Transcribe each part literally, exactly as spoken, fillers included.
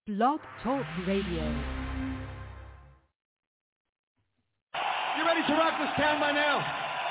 Blog Talk Radio. You ready to rock this town by now?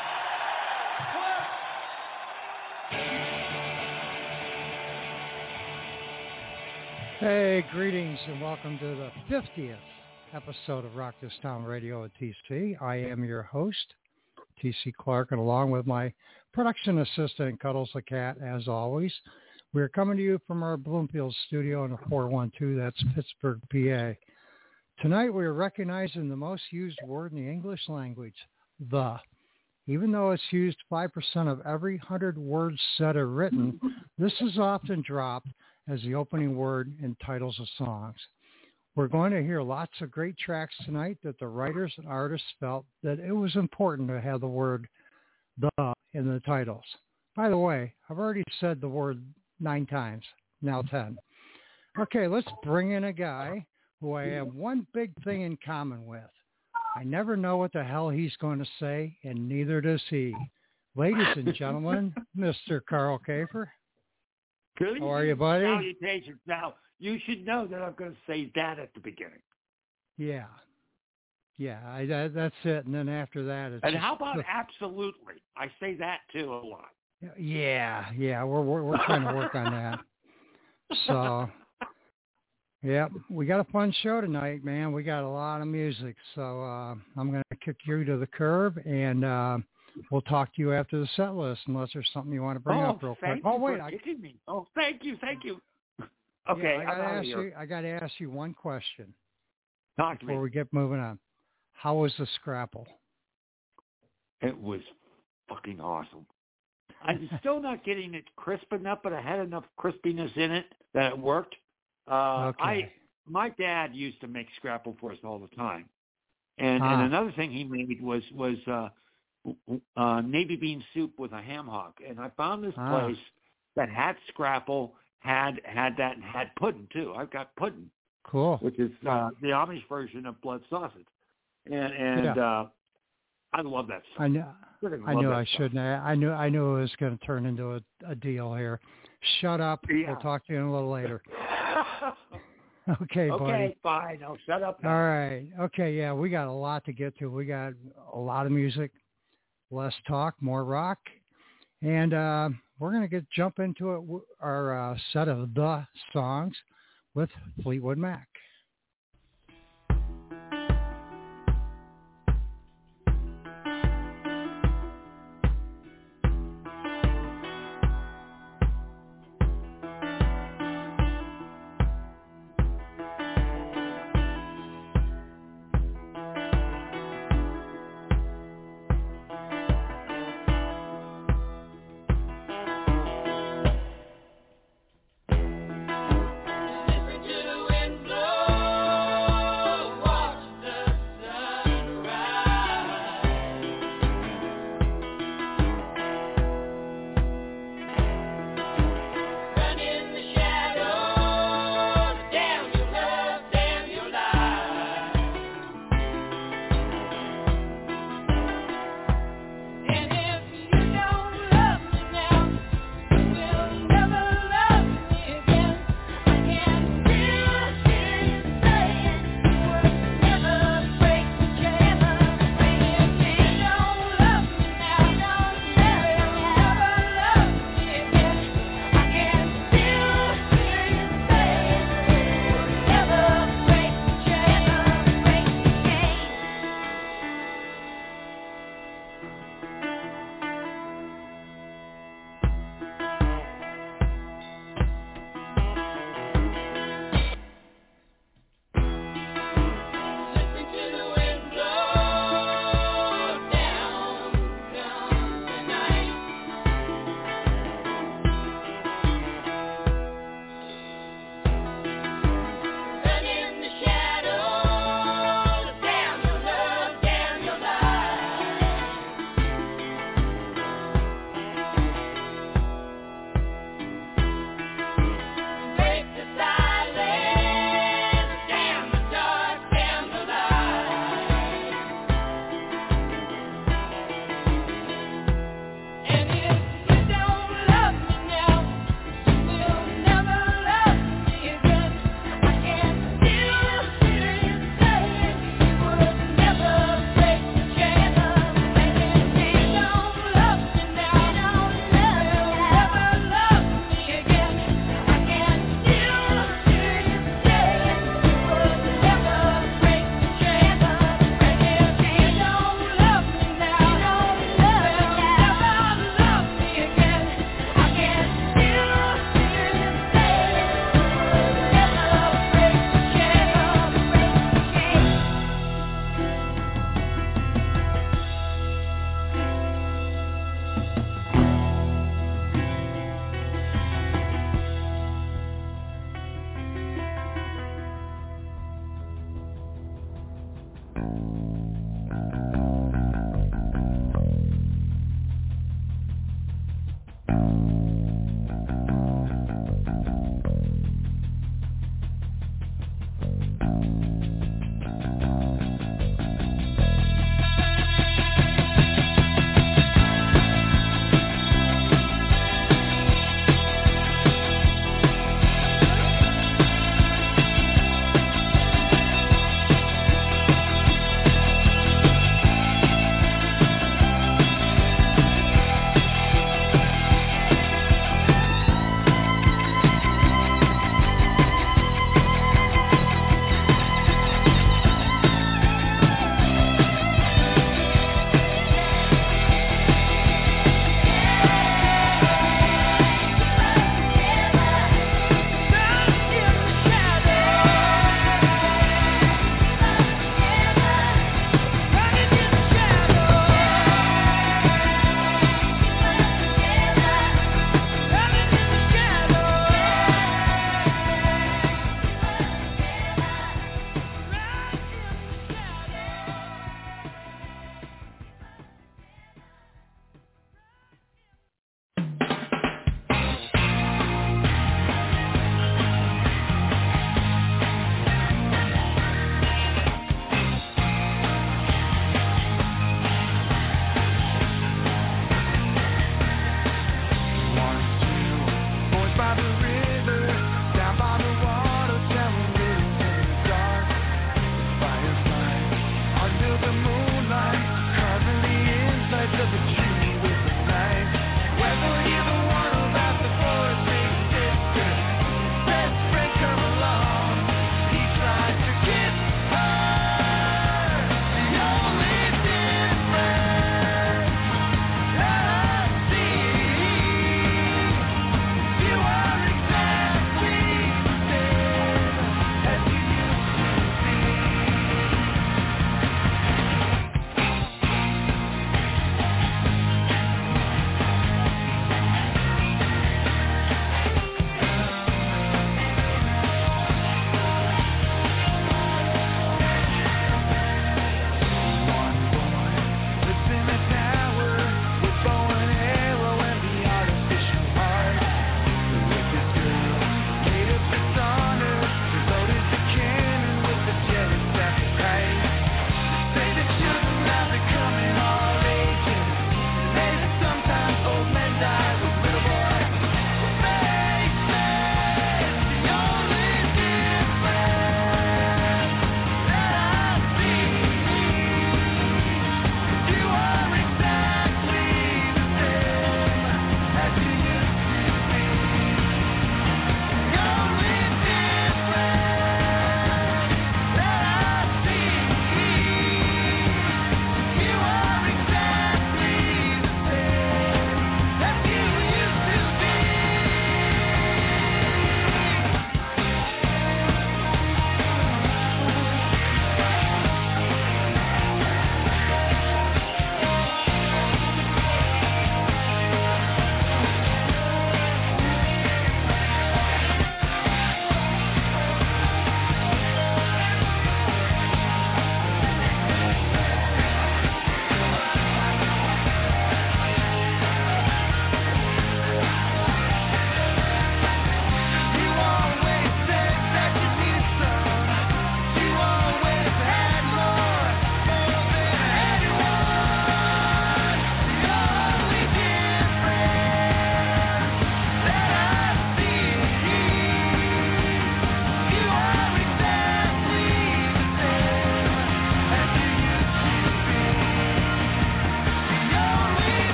Hey, greetings and welcome to the fiftieth episode of Rock This Town Radio at T C. I am your host, T C Clark, and along with my production assistant, Cuddles the Cat, as always, we're coming to you from our Bloomfield studio in the four one two, that's Pittsburgh, P A. Tonight we are recognizing the most used word in the English language, the. Even though it's used five percent of every one hundred words said or written, this is often dropped as the opening word in titles of songs. We're going to hear lots of great tracks tonight that the writers and artists felt that it was important to have the word the in the titles. By the way, I've already said the word nine times, now ten. Okay, let's bring in a guy who I have one big thing in common with. I never know what the hell he's going to say, and neither does he. Ladies and gentlemen, Mister Carl Kafer. Good How are you, buddy? Salutations. Now, you should know that I'm going to say that at the beginning. Yeah. Yeah, I, that, that's it. And then after that, it's And just, how about absolutely? I say that, too, a lot. Yeah, yeah, we're, we're, we're trying to work on that. So, yeah, we got a fun show tonight, man. We got a lot of music. So uh, I'm going to kick you to the curb, and uh, we'll talk to you after the set list, unless there's something you want to bring oh, up real thank quick. You Oh, wait. for I, kicking me. Oh, thank you, thank you. Okay, yeah, I got to ask here. you. I got to ask you one question Talk before to me. we get moving on. How was the Scrapple? It was fucking awesome. I'm still not getting it crisp enough, but I had enough crispiness in it that it worked. Uh, okay. I my dad used to make Scrapple for us all the time, and ah. and another thing he made was was uh, uh, navy bean soup with a ham hock. And I found this ah. place that had Scrapple, had had that, and had pudding too. I've got pudding, cool, which is uh, the Amish version of blood sausage, and and yeah. uh, I love that stuff. I know. I knew I stuff. shouldn't. I knew I knew it was going to turn into a, a deal here. Shut up. Yeah. We'll talk to you in a little later. Okay, buddy. Okay, fine. I'll shut up now. All right. Okay, yeah, we got a lot to get to. We got a lot of music, less talk, more rock, and uh, we're going to get jump into it. Our uh, set of the songs with Fleetwood Mac. Listen to the wind blow.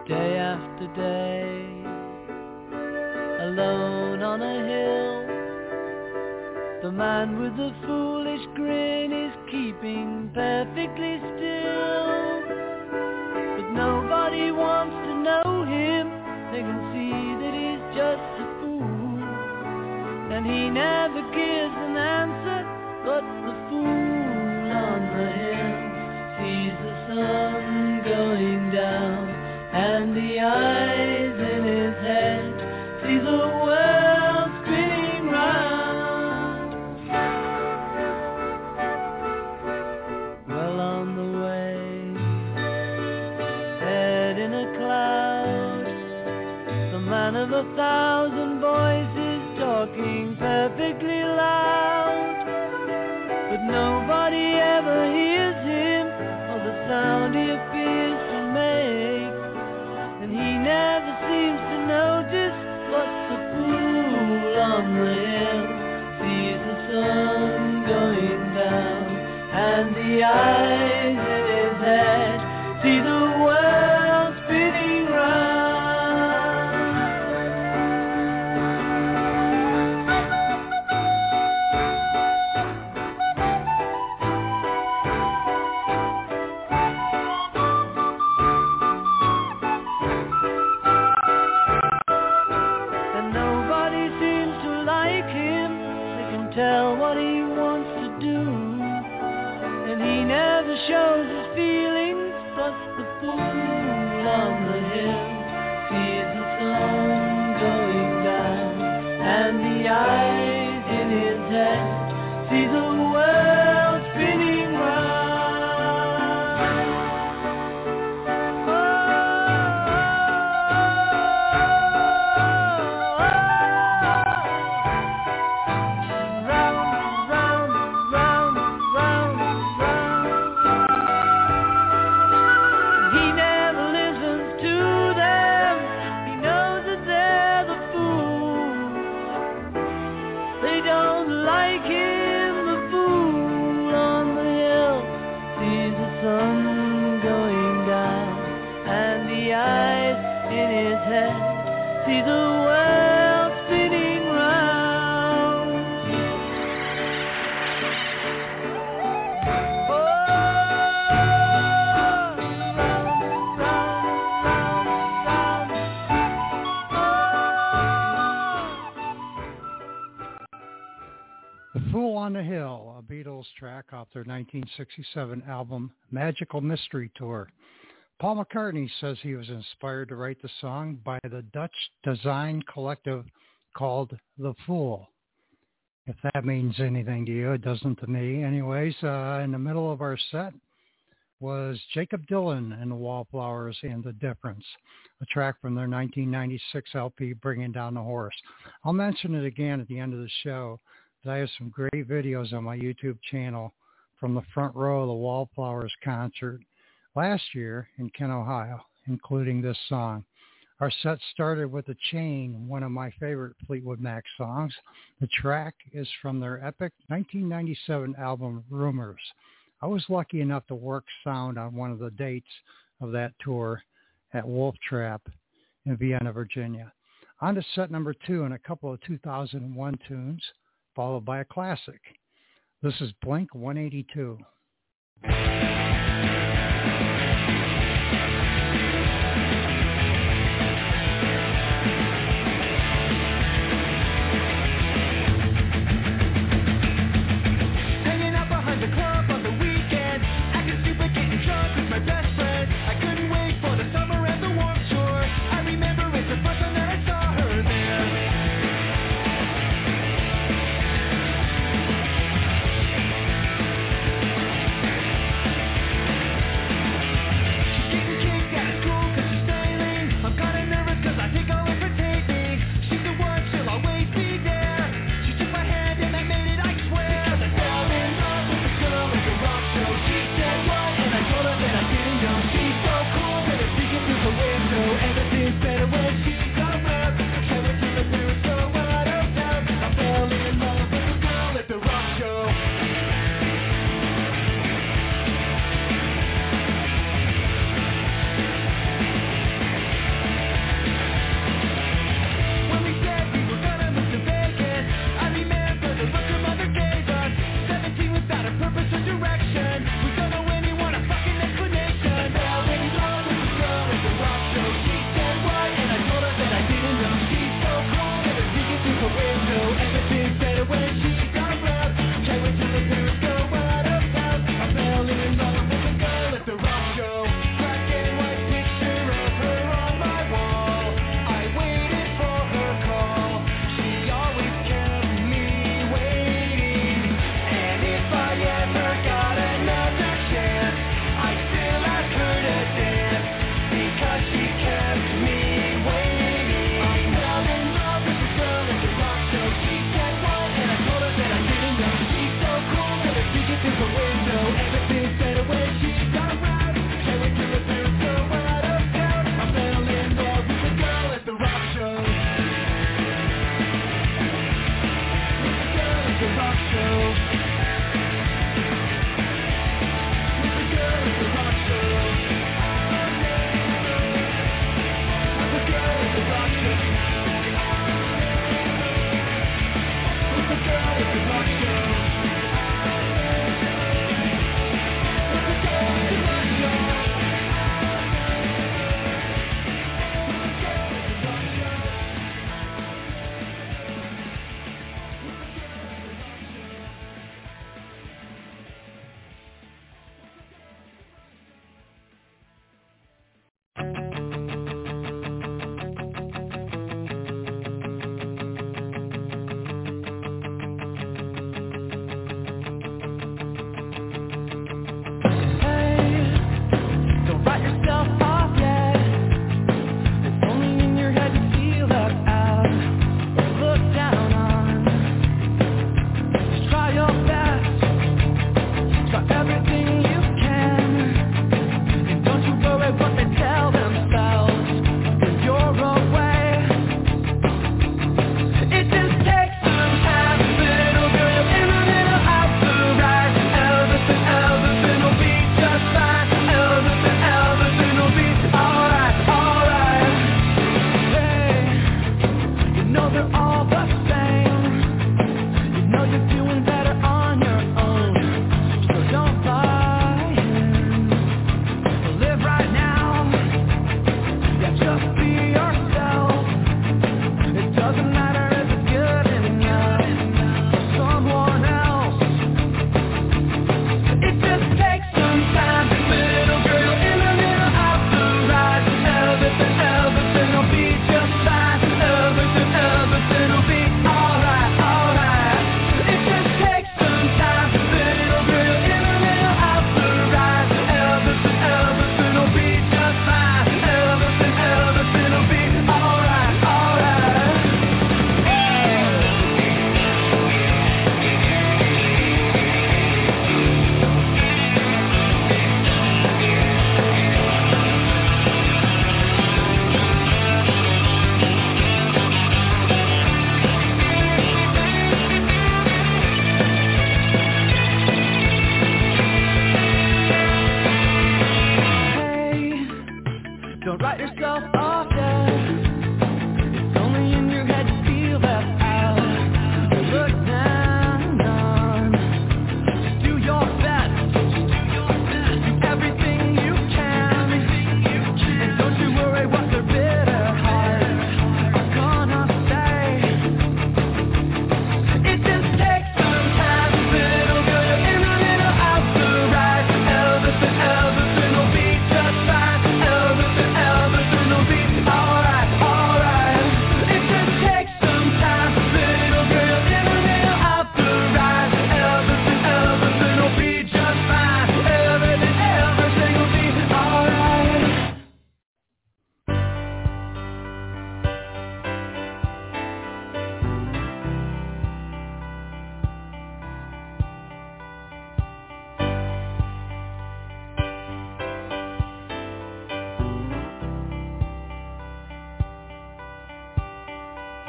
day after day, alone on a hill. The man with the foolish grin is keeping perfectly still. But nobody wants to know him. They can see that he's just a fool. And he never gives an answer, but the fool on the hill sees the sun going down, and the eyes in his head see the world spinning round. Well on the way, head in a cloud, the man of a thousand voices talking perfectly loud. But nobody ever hears him, or the sound he appears to make. And he never seems to notice what the fool on the hill sees the sun going down, and the eyes in his head see the world spinning round. Tell what he wants to do, and he never shows his feelings. Thus the fool on the hill sees the sun going down, and the eyes in his head see the world spinning round. See the world spinning round. Oh, round, round, round, round. The Fool on the Hill, a Beatles track off their nineteen sixty-seven album Magical Mystery Tour. Paul McCartney says he was inspired to write the song by the Dutch design collective called The Fool. If that means anything to you, it doesn't to me. Anyways, uh, in the middle of our set was Jacob Dylan and the Wallflowers and The Difference, a track from their nineteen ninety-six L P, Bringing Down the Horse. I'll mention it again at the end of the show, but I have some great videos on my YouTube channel from the front row of the Wallflowers concert last year in Kent, Ohio, including this song. Our set started with The Chain, one of my favorite Fleetwood Mac songs. The track is from their epic nineteen ninety-seven album, Rumors. I was lucky enough to work sound on one of the dates of that tour at Wolf Trap in Vienna, Virginia. On to set number two and a couple of two thousand one tunes, followed by a classic. This is Blink one eighty-two. Thank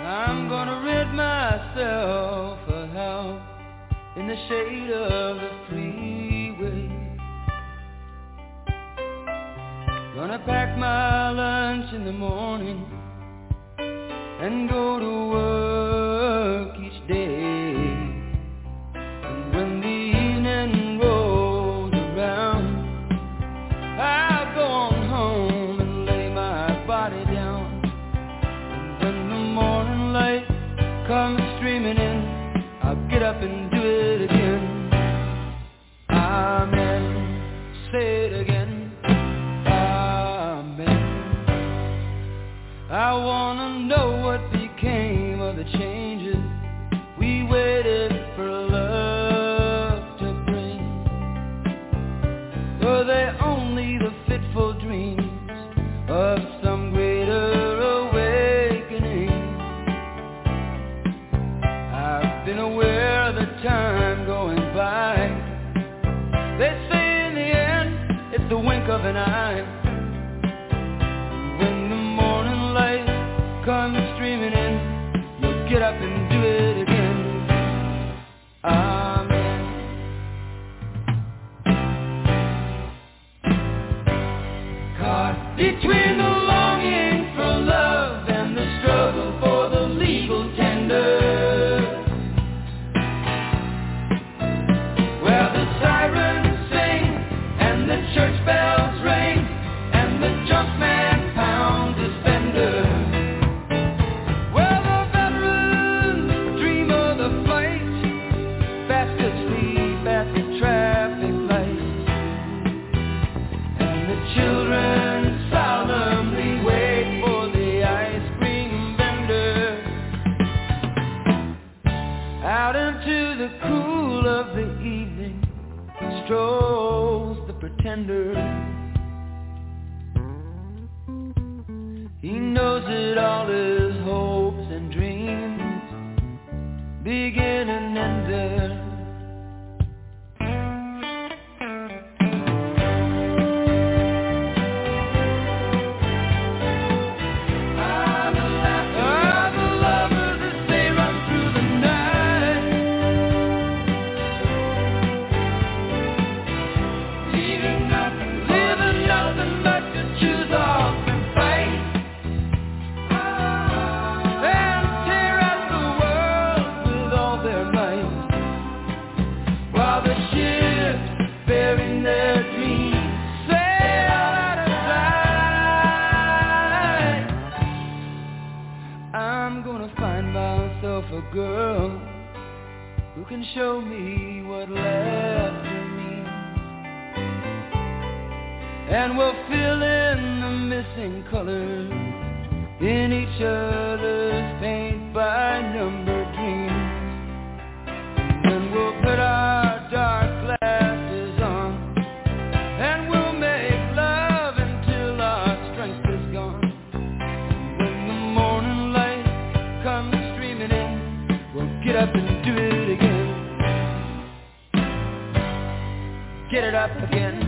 I'm gonna rid myself a house in the shade of the freeway. Gonna pack my lunch in the morning and go to work each day. And when the evening rolls around, I'll go on home and lay my body down. And when the morning light comes streaming in, I'll get up and do it again. Amen. Say it again. Amen. I wanna know what became of the changes we waited for love to bring. Were they only the fitful dreams of some greater awakening? I've been aware of the time going by. They say in the end it's the wink of an eye. When the morning light comes streaming in, you'll get up and do it again. Amen. Caught between the longing for love and the struggle for the legal tender, where the sirens sing and the church bells ring and the junkman pounds his fender. Well, the veterans dream of the fight, fast asleep at the traffic lights, and the children solemnly wait for the ice cream vendor. Out into the cool of the evening strolls the pretender. He knows that all his hopes and dreams begin and end there. Ah, the lovers that stay right through the night, leaving nothing, leaving nothing but to choose off and fight. And tear at the world with all their might, while the ships bearing their dreams sail out of sight. I'm gonna find myself a girl who can show me what laughter means, and we'll fill in the missing colors in each other's paint by number dreams. And then we'll put our dark glasses on and we'll make love until our strength is gone. When the morning light comes streaming in, we'll get up and do it again. Get it up again.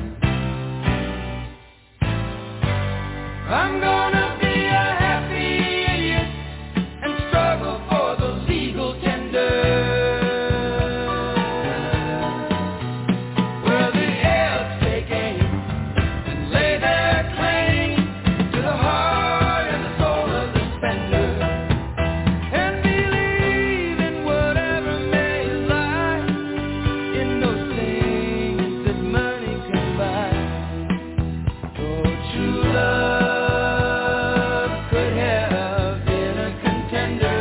I'm gonna be a happy idiot and struggle for the legal tender, where the heirs take aim and lay their claim to the heart and the soul of the spender, and believe in whatever may lie in those things that money can buy. Oh, true love could have been a contender.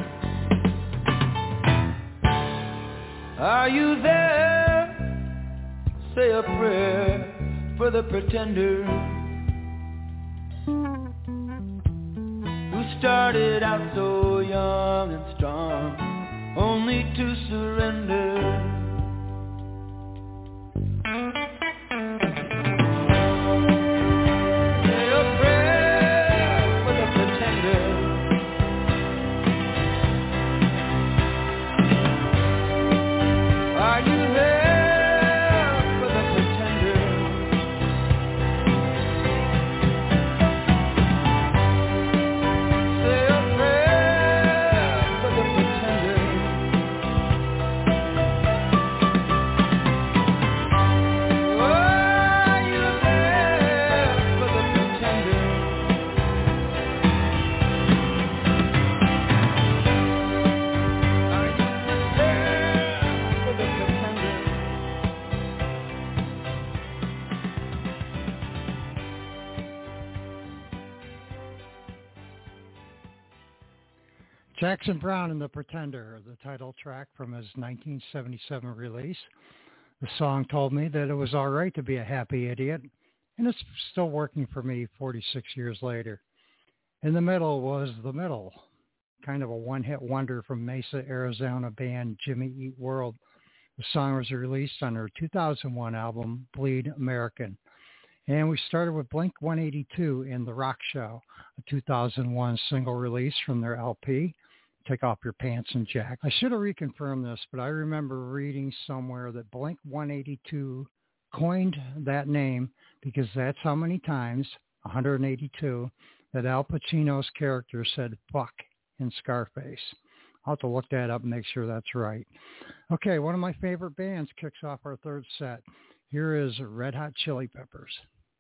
Are you there? Say a prayer for the pretender who started out so young and strong, only to surrender. Say a prayer for the pretender. Are you there for the pretender? Say a prayer Jackson Browne and the Pretender, the title track from his nineteen seventy-seven release. The song told me that it was all right to be a happy idiot, and it's still working for me forty-six years later. In the middle was The Middle, kind of a one-hit wonder from Mesa, Arizona band Jimmy Eat World. The song was released on their two thousand one album, Bleed American. And we started with Blink one eighty-two in The Rock Show, a two thousand one single release from their L P, Take Off Your Pants and Jack. I should have reconfirmed this, but I remember reading somewhere that Blink one eighty-two coined that name because that's how many times, one hundred eighty-two, that Al Pacino's character said fuck in Scarface. I'll have to look that up and make sure that's right. Okay, one of my favorite bands kicks off our third set. Here is Red Hot Chili Peppers.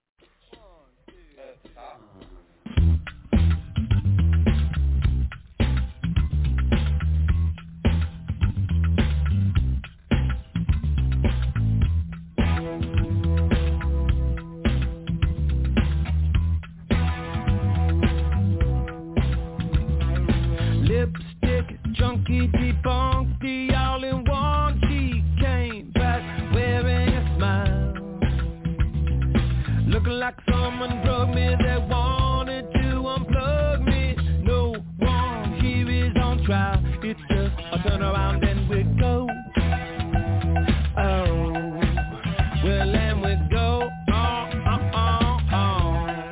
Lipstick, junkie, debunked, all in one. She came back wearing a smile, looking like someone drugged me that wanted to unplug me. No one here is on trial. It's just a turn around and we go. Oh, well, and we go. Oh, oh, oh, oh.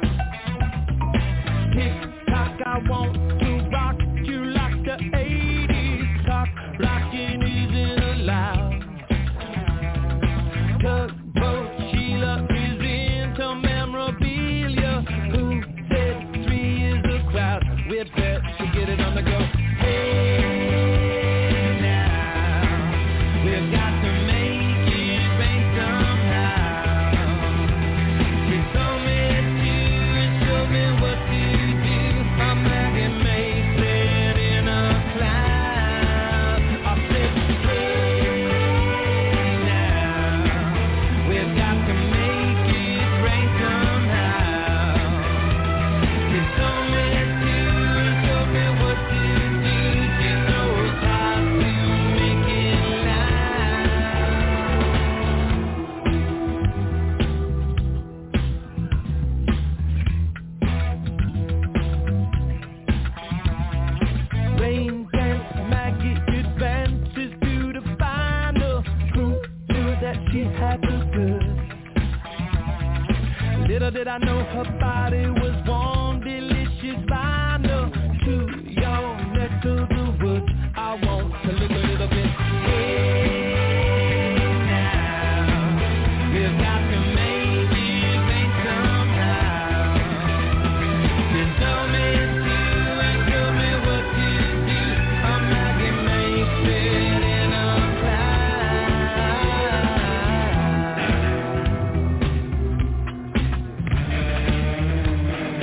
Tick tock, I want to rock you like the eighties. Cock rocking isn't allowed. Tugboat Sheila is into memorabilia. Who said three is a crowd? We're bet to get it on the go. Hey now, we've got to make it rain somehow. You told me to and showed me what to do. I'm Maggie Mason in a cloud. I said, hey now, we've got to make it rain somehow. You told me to and showed me what to do. She knows how to make it loud. Rain dance, Maggie advances to the final. Proof to that she had the goods. Little did I know her body was warm, delicious vinyl. To your neck of the woods, I want to look a little bit. Hey now, we've got to make it rain somehow. You told me to and told me what to do. I'm Maggie Mason in a cloud.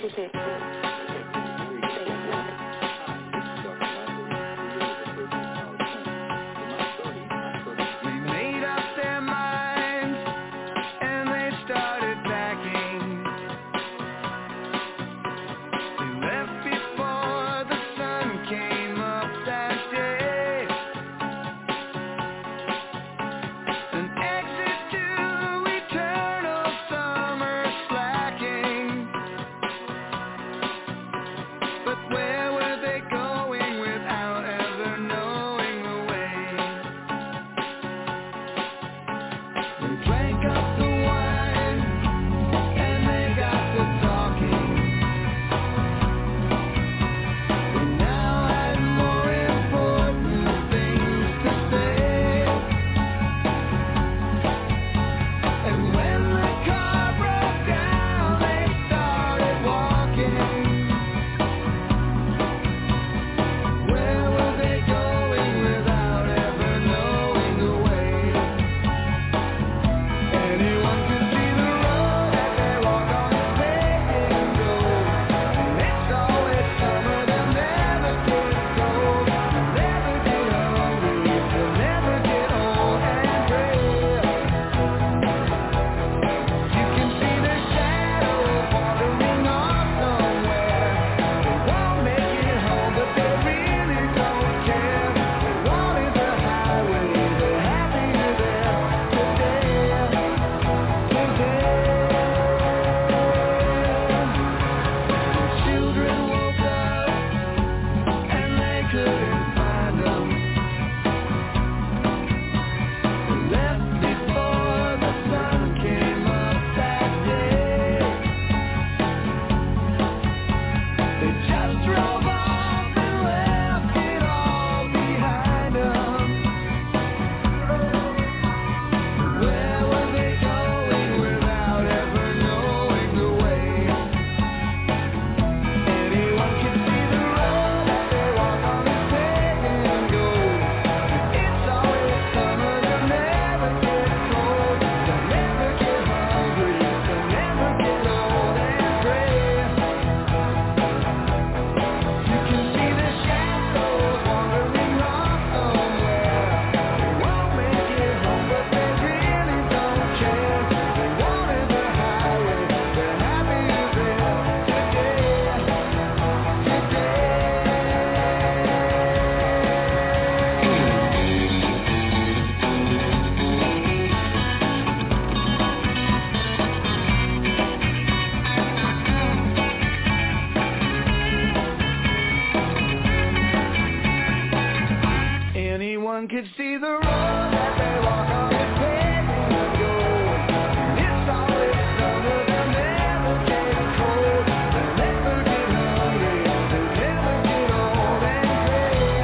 Anyone could see the road that they walk on is paving the goal. And it's always summer, they'll never get cold. They'll never get hungry, they'll never get old and gray.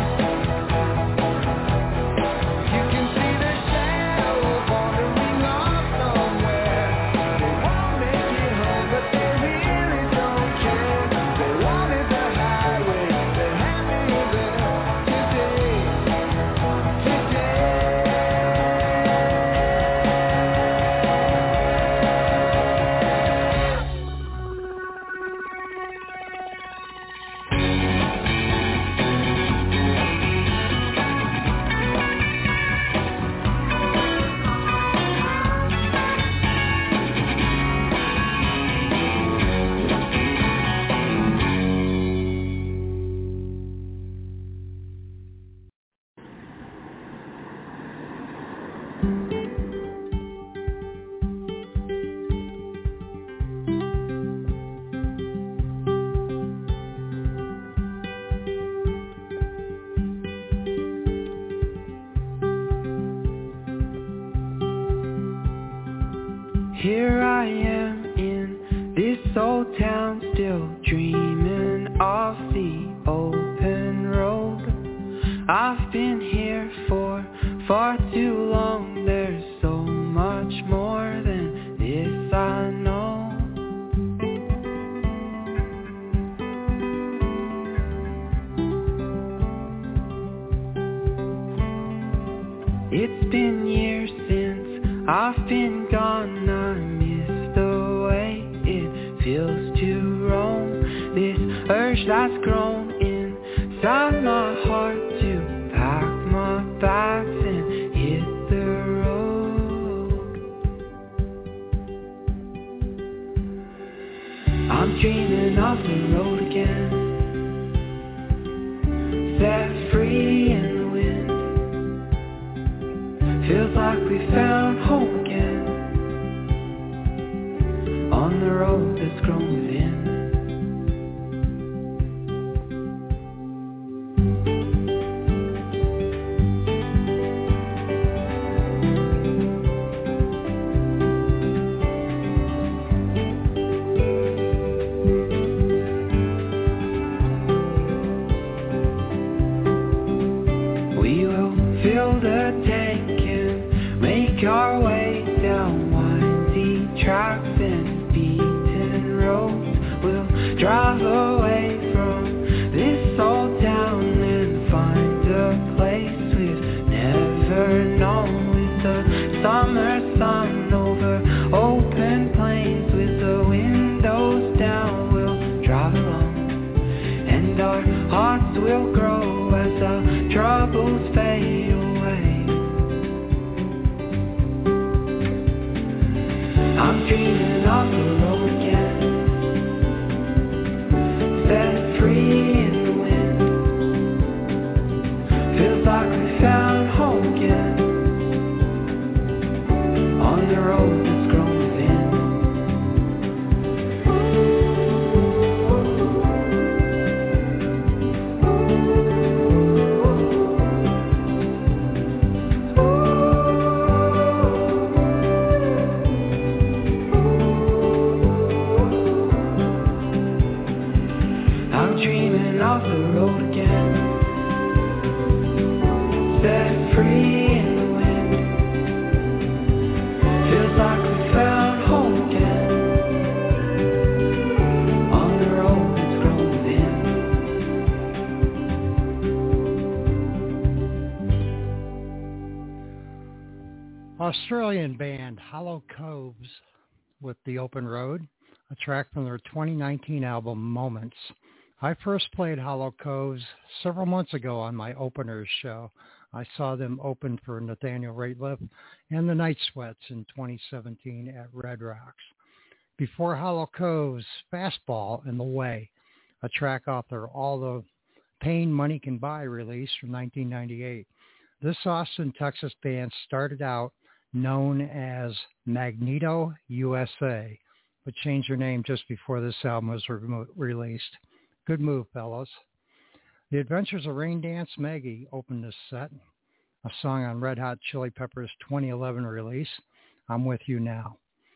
You can see the shadows wandering off somewhere. They won't make it home, but they really don't care. They wanted the highway, they're happy there today. Here I am in this old town, still dreaming of the open road. I've been here for far too long. There's so much more than this I know. It's been years since I've been gone. I miss the way it feels to roam. that's grown inside my heart to pack my bags and hit the road. I'm dreaming of the road again, set free in the wind. Feels like we found home again, on the road that's grown within. We will fill the tank and make our way down windy tracks and beaten roads. We'll drive away from this old town and find a place we've never known, with the summer sun over open plains, with the windows down. We'll drive along and our hearts will grow as our troubles fade away. I'm dreaming of the road again, set free in the wind. Feels like we found home again, on the road that's grown within. I'm dreaming of the road again, set free in the wind. Feels like we found home again, on the road that's grown within. Australian band Hollow Coves with The Open Road, a track from their twenty nineteen album Moments. I first played Hollow Coves several months ago on my openers show. I saw them open for Nathaniel Rateliff and the Night Sweats in twenty seventeen at Red Rocks. Before Hollow Coves, Fastball in the Way, a track off their All the Pain Money Can Buy release from nineteen ninety-eight. This Austin, Texas band started out known as Magneto U S A, but changed their name just before this album was re- released. Good move, fellas. The Adventures of Rain Dance Maggie opened this set, a song on Red Hot Chili Peppers' twenty eleven release, I'm With You Now.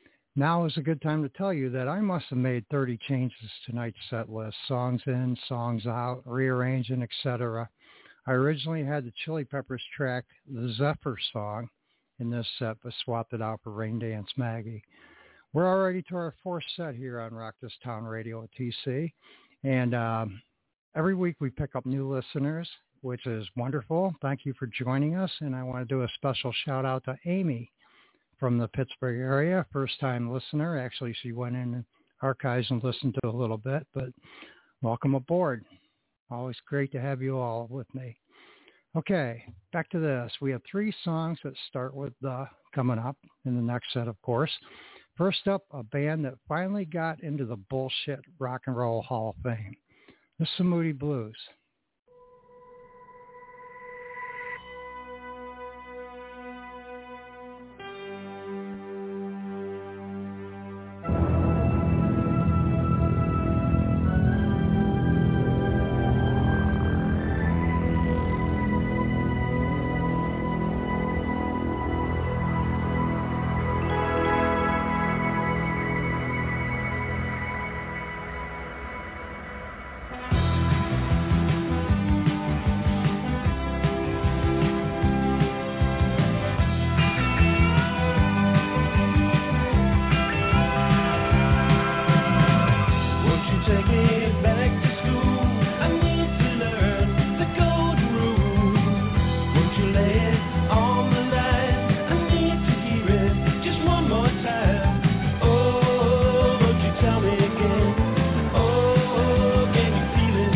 Now is a good time to tell you that I must have made thirty changes to tonight's set list, songs in, songs out, rearranging, et cetera. I originally had the Chili Peppers track, the Zephyr song, in this set, but swapped it out for Rain Dance Maggie. We're already to our fourth set here on Rock This Town Radio at T C. And um, every week we pick up new listeners, which is wonderful. Thank you for joining us. And I want to do a special shout out to Amy from the Pittsburgh area, first-time listener. Actually, she went in and archives and listened to a little bit, but welcome aboard. Always great to have you all with me. Okay, back to this. We have three songs that start with the coming up in the next set, of course. First up, a band that finally got into the bullshit Rock and Roll Hall of Fame. This is the Moody Blues. Feeling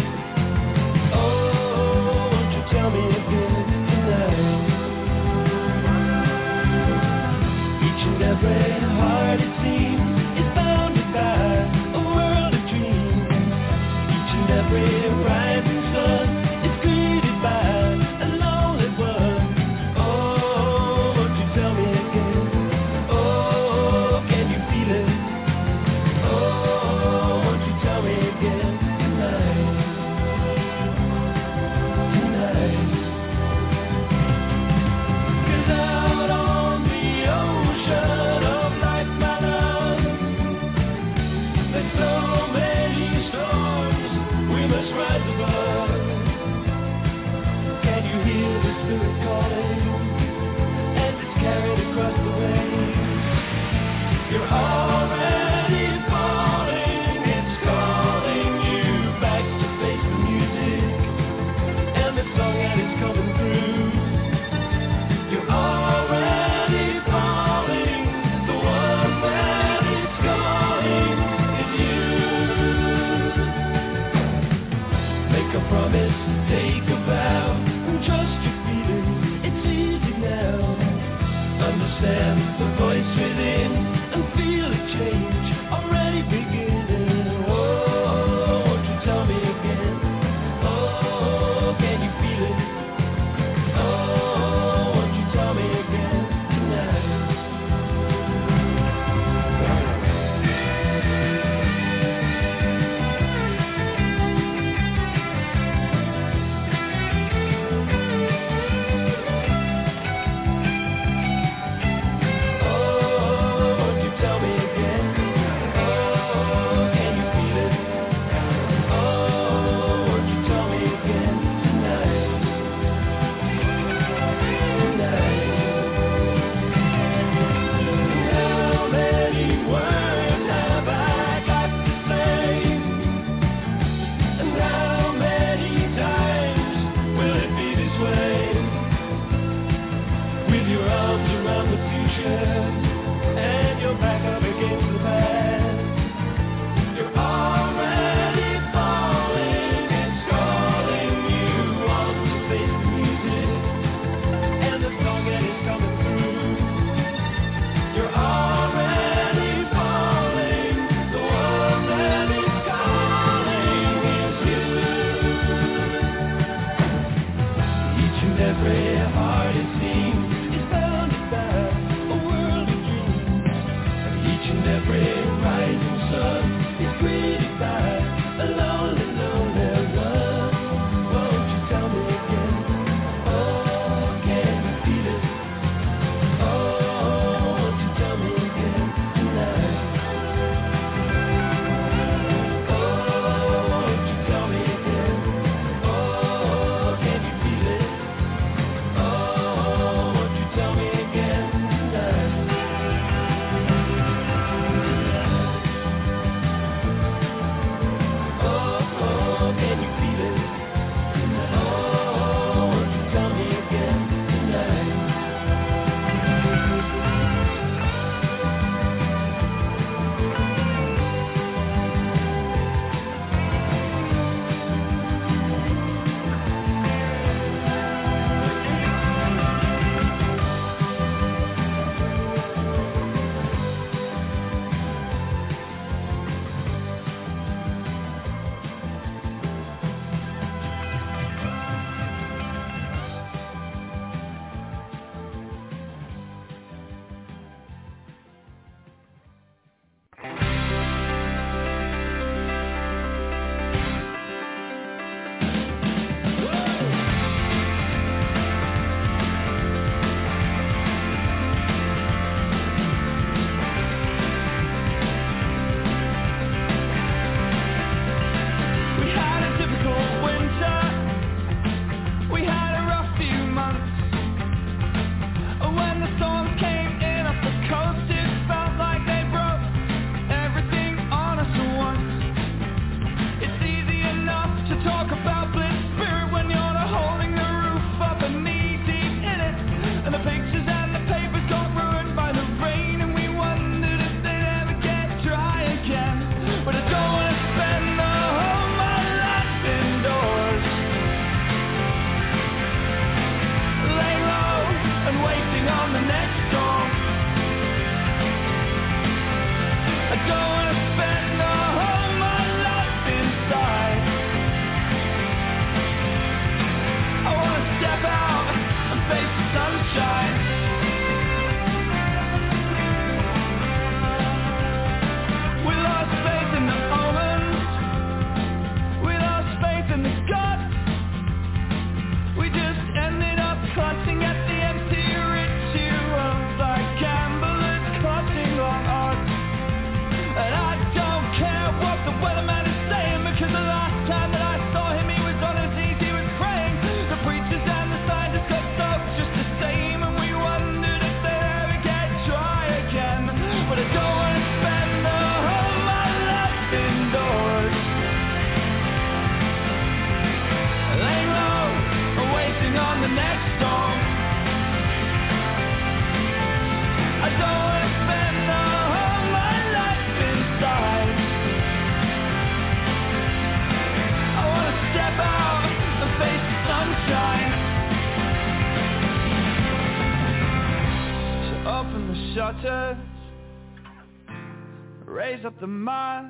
raise up the mind.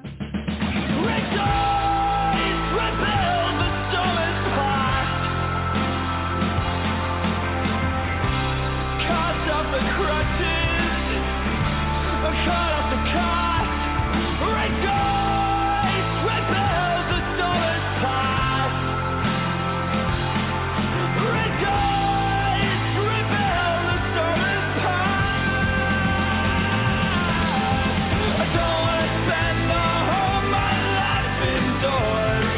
Rejoice, rebel, the storm is past. Cast off the crutches, cut off the cost. Rejoice, rebel, the storm is past. Rejoice, rebel, the storm is past. I don't wanna spend all my life indoors.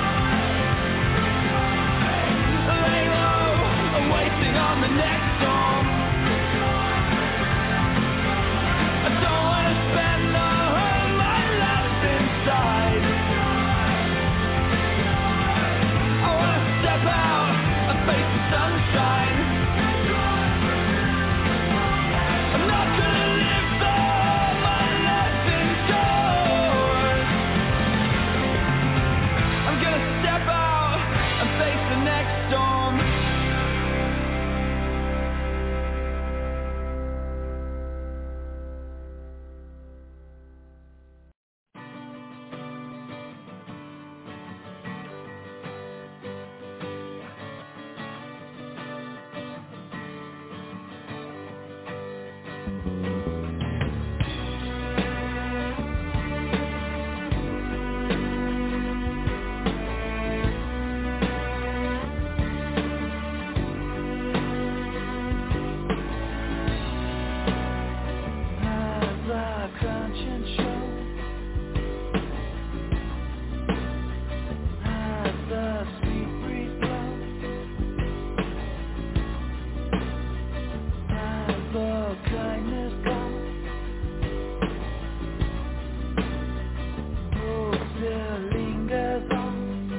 Lay low, waiting on the next storm. I don't wanna spend all my life inside. I wanna step out and face the sunshine. I'm not gonna live all my life indoors. I'm gonna step out and face the next storm. As the conscience shows, as the sweet breeze blows, as the kindness goes, hope still lingers on.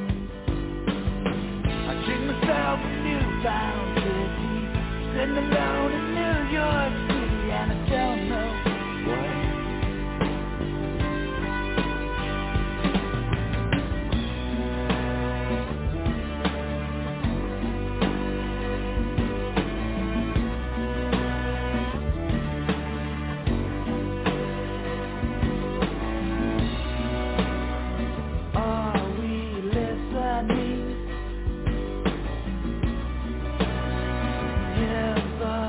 I dream myself a newfound city, sitting alone in New York City, and I don't know why. Are we listening? Is the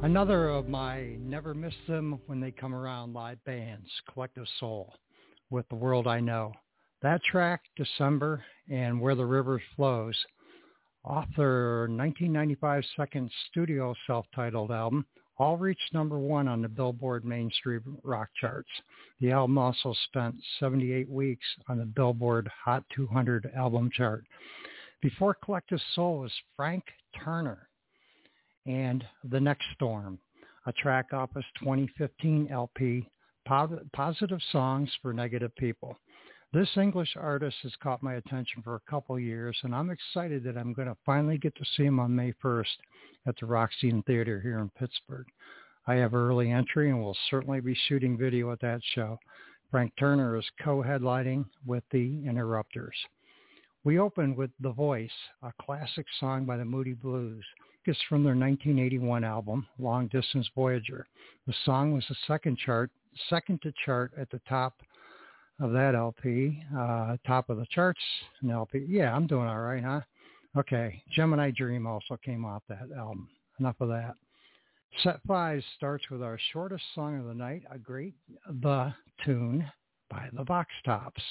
Another of my never miss them when they come around live bands, Collective Soul, with The World I Know. That track, December, and Where the River Flows, off their nineteen ninety-five second studio self-titled album, all reached number one on the Billboard Mainstream Rock charts. The album also spent seventy-eight weeks on the Billboard Hot two hundred album chart. Before Collective Soul was Frank Turner and The Next Storm, a track off his twenty fifteen L P, Positive Songs for Negative People. This English artist has caught my attention for a couple years, and I'm excited that I'm going to finally get to see him on May first at the Roxy Theater here in Pittsburgh. I have early entry and will certainly be shooting video at that show. Frank Turner is co-headlining with the Interrupters. We opened with The Voice, a classic song by the Moody Blues. It's from their nineteen eighty-one album, Long Distance Voyager. The song was the second chart, second to chart at the top of that L P, uh, top of the charts in L P. Yeah, I'm doing all right, huh? Okay, Gemini Dream also came off that album. Enough of that. Set five starts with our shortest song of the night, a great The tune by the Box Tops.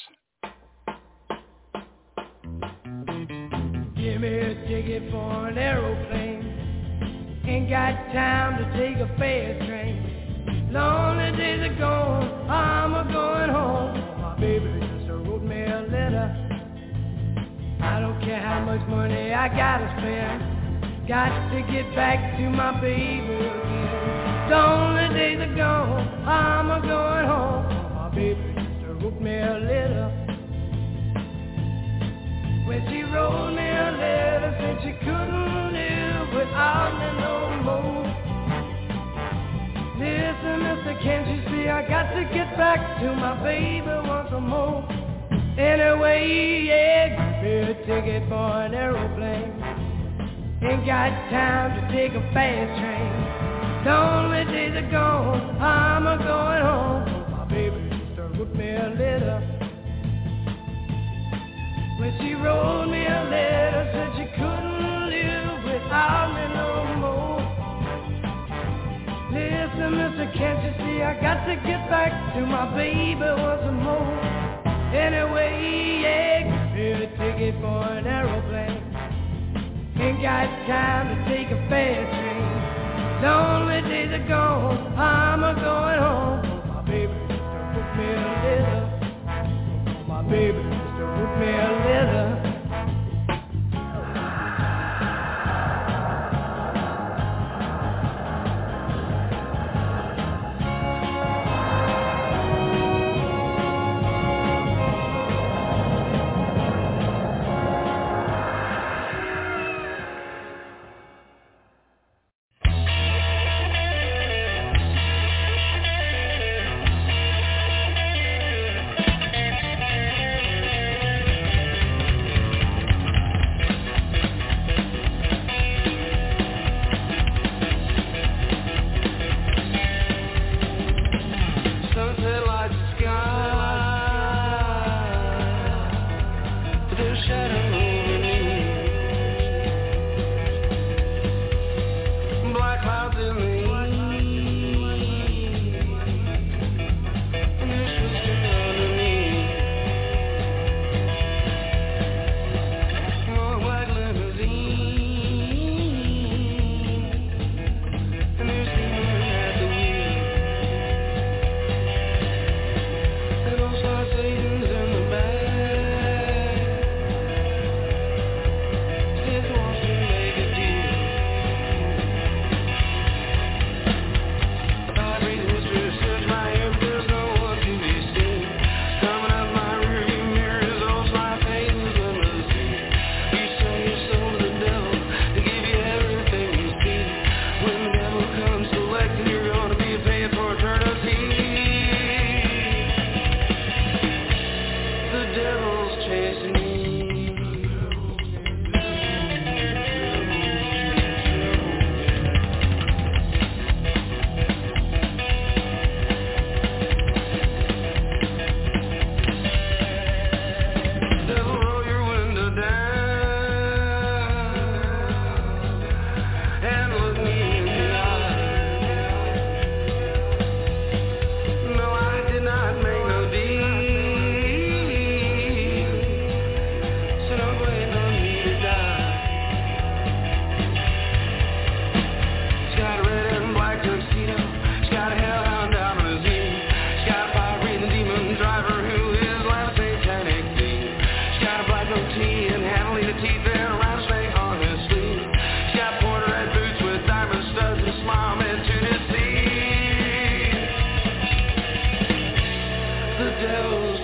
Give me a ticket for an aeroplane. Ain't got time to take a fast train. Lonely days are gone, I'm a-going home. My baby just wrote me a letter. I don't care how much money I gotta spend. Got to get back to my baby again. Lonely days are gone, I'm a-going home. My baby just wrote me a letter. When she wrote me a letter, said she couldn't live without me no more. Listen, mister, can't you see I got to get back to my baby once more. Anyway, yeah, give me a ticket for an aeroplane. Ain't got time to take a fast train. Lonely days are gone, I'm a-going home. My baby just wrote me a letter. When she wrote me a letter, said she couldn't live without me no more. Listen, mister, can't you see I got to get back to my baby once more. Anyway, yeah, give me a ticket for an aeroplane. Ain't got time to take a fast train. Lonely days are gone, I'm a-going home. My baby just wrote me a letter. My baby just wrote me a letter.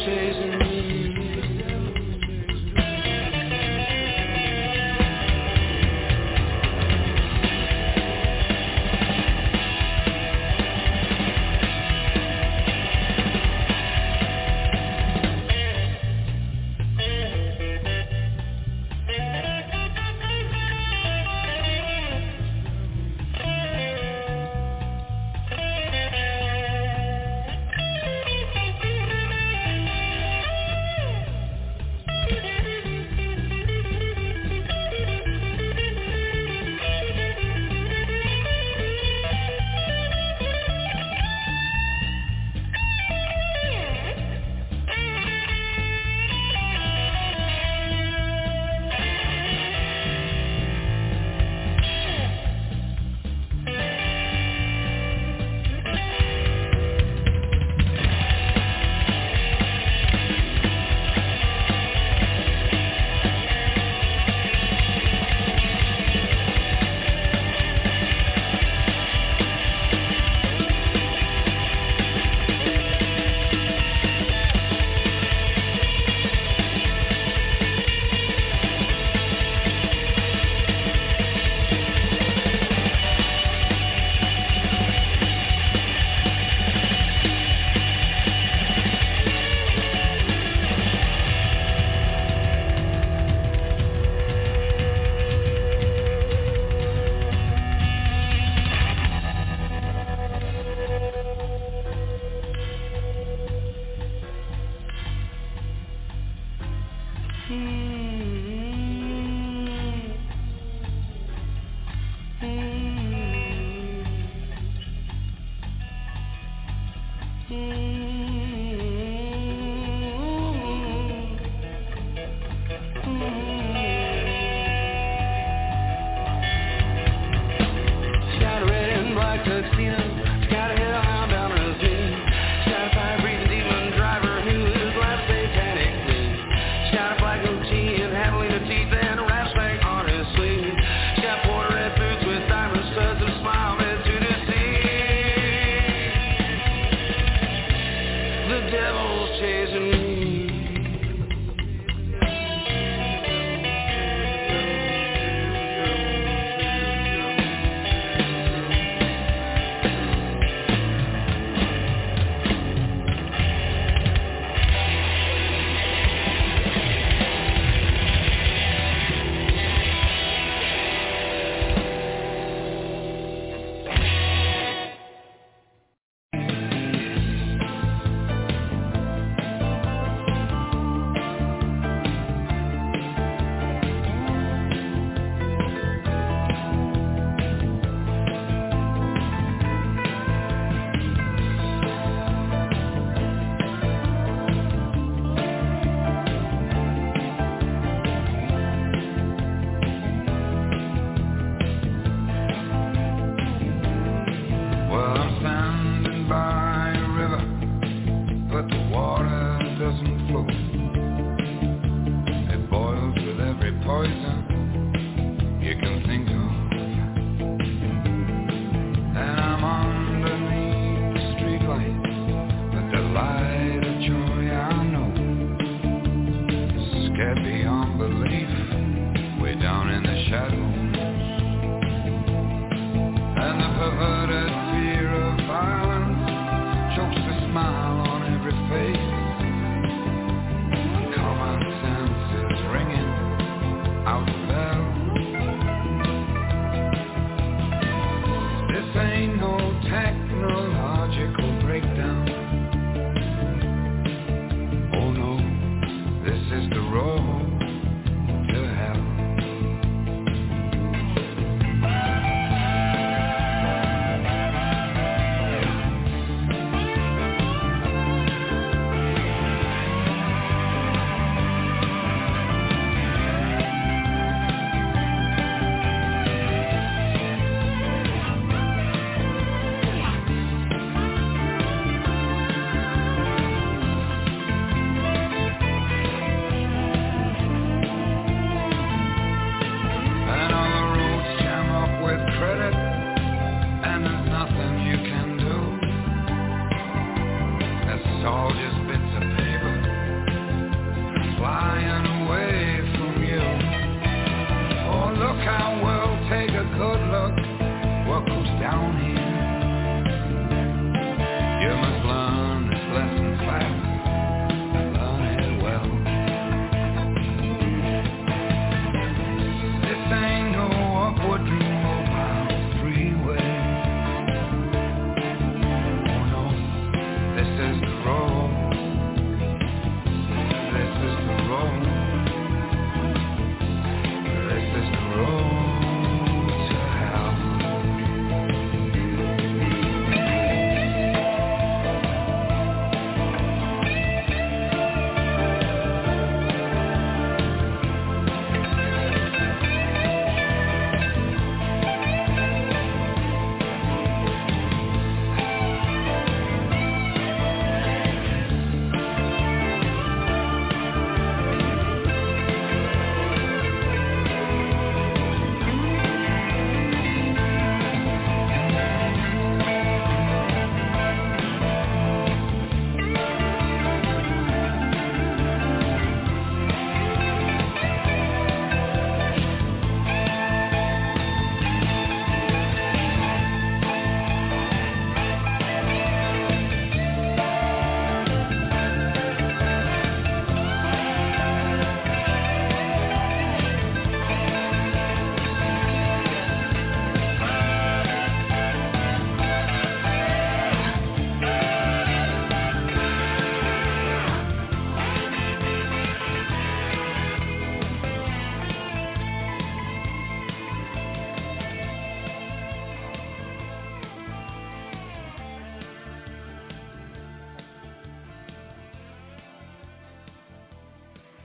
chasing me. Got a black O T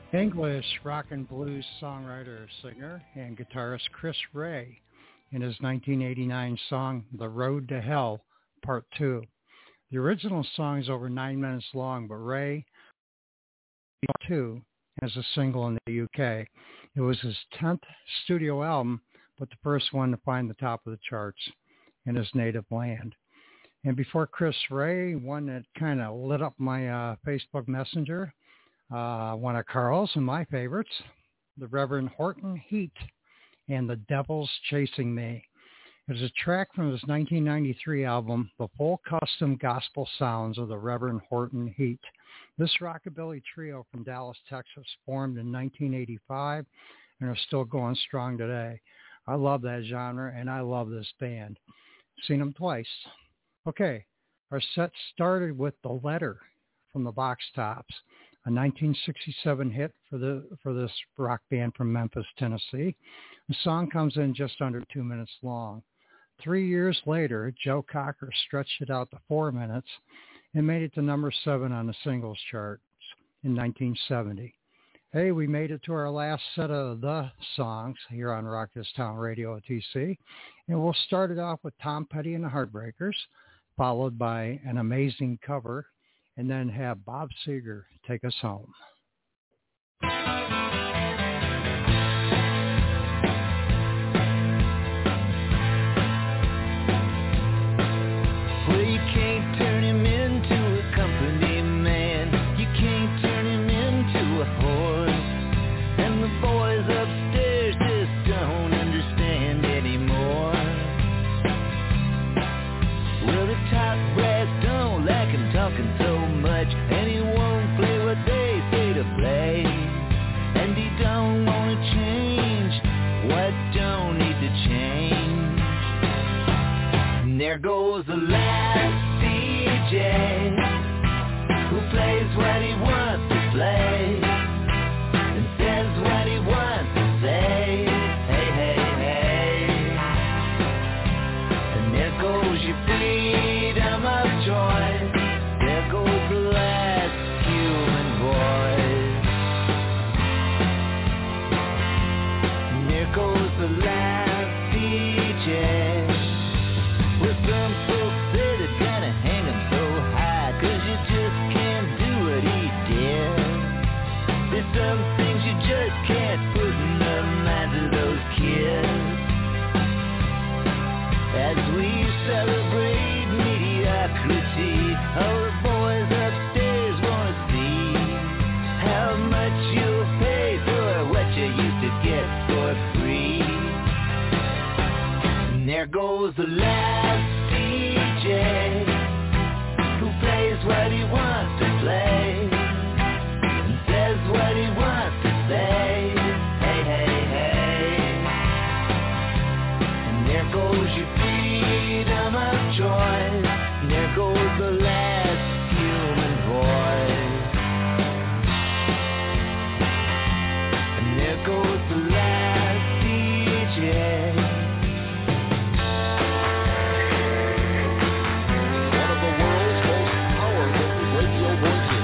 English rock and blues songwriter, singer, and guitarist Chris Rea in his nineteen eighty-nine song, The Road to Hell, Part two. The original song is over nine minutes long, but Rea two as a single in the U K. It was his tenth studio album, but the first one to find the top of the charts in his native land. And before Chris Rea, one that kind of lit up my uh, Facebook Messenger, uh, one of Carl's and my favorites, the Reverend Horton Heat and The Devil's Chasing Me. It is a track from his nineteen ninety-three album, The Full Custom Gospel Sounds of the Reverend Horton Heat. This rockabilly trio from Dallas, Texas, formed in nineteen eighty-five and are still going strong today. I love that genre, and I love this band. Seen them twice. Okay, our set started with The Letter from the Box Tops, a nineteen sixty-seven hit for the for this rock band from Memphis, Tennessee. The song comes in just under two minutes long. Three years later, Joe Cocker stretched it out to four minutes and made it to number seven on the singles charts in nineteen seventy. Hey, we made it to our last set of the songs here on Rock This Town Radio at T C, and we'll start it off with Tom Petty and the Heartbreakers, followed by an amazing cover, and then have Bob Seger take us home. Well, you can't turn him into a company man. You can't turn him into a horse. And the boys upstairs just don't understand anymore. Well, the top brass don't like him talking so much, and he won't play what they say to play. And he don't want to change what don't need to change. And there goes the last D J who plays what he wants to play and says what he wants to say. Hey, hey, hey. And there goes your freedom of choice. There goes the last human voice. And there goes the last D J. Well, some folks say they're gonna hang him so high, 'cause you just can't do what he did. There's some things you just can't put in the minds of those kids. As we celebrate mediocrity, all the boys upstairs wanna see how much you'll pay for what you used to get for free. And there goes the last D J who plays what he wants to play and says what he wants to say. Hey, hey, hey. And there goes your freedom of choice. And there goes the last human voice. And there goes the last D J. One of the world's most powerful radio voices.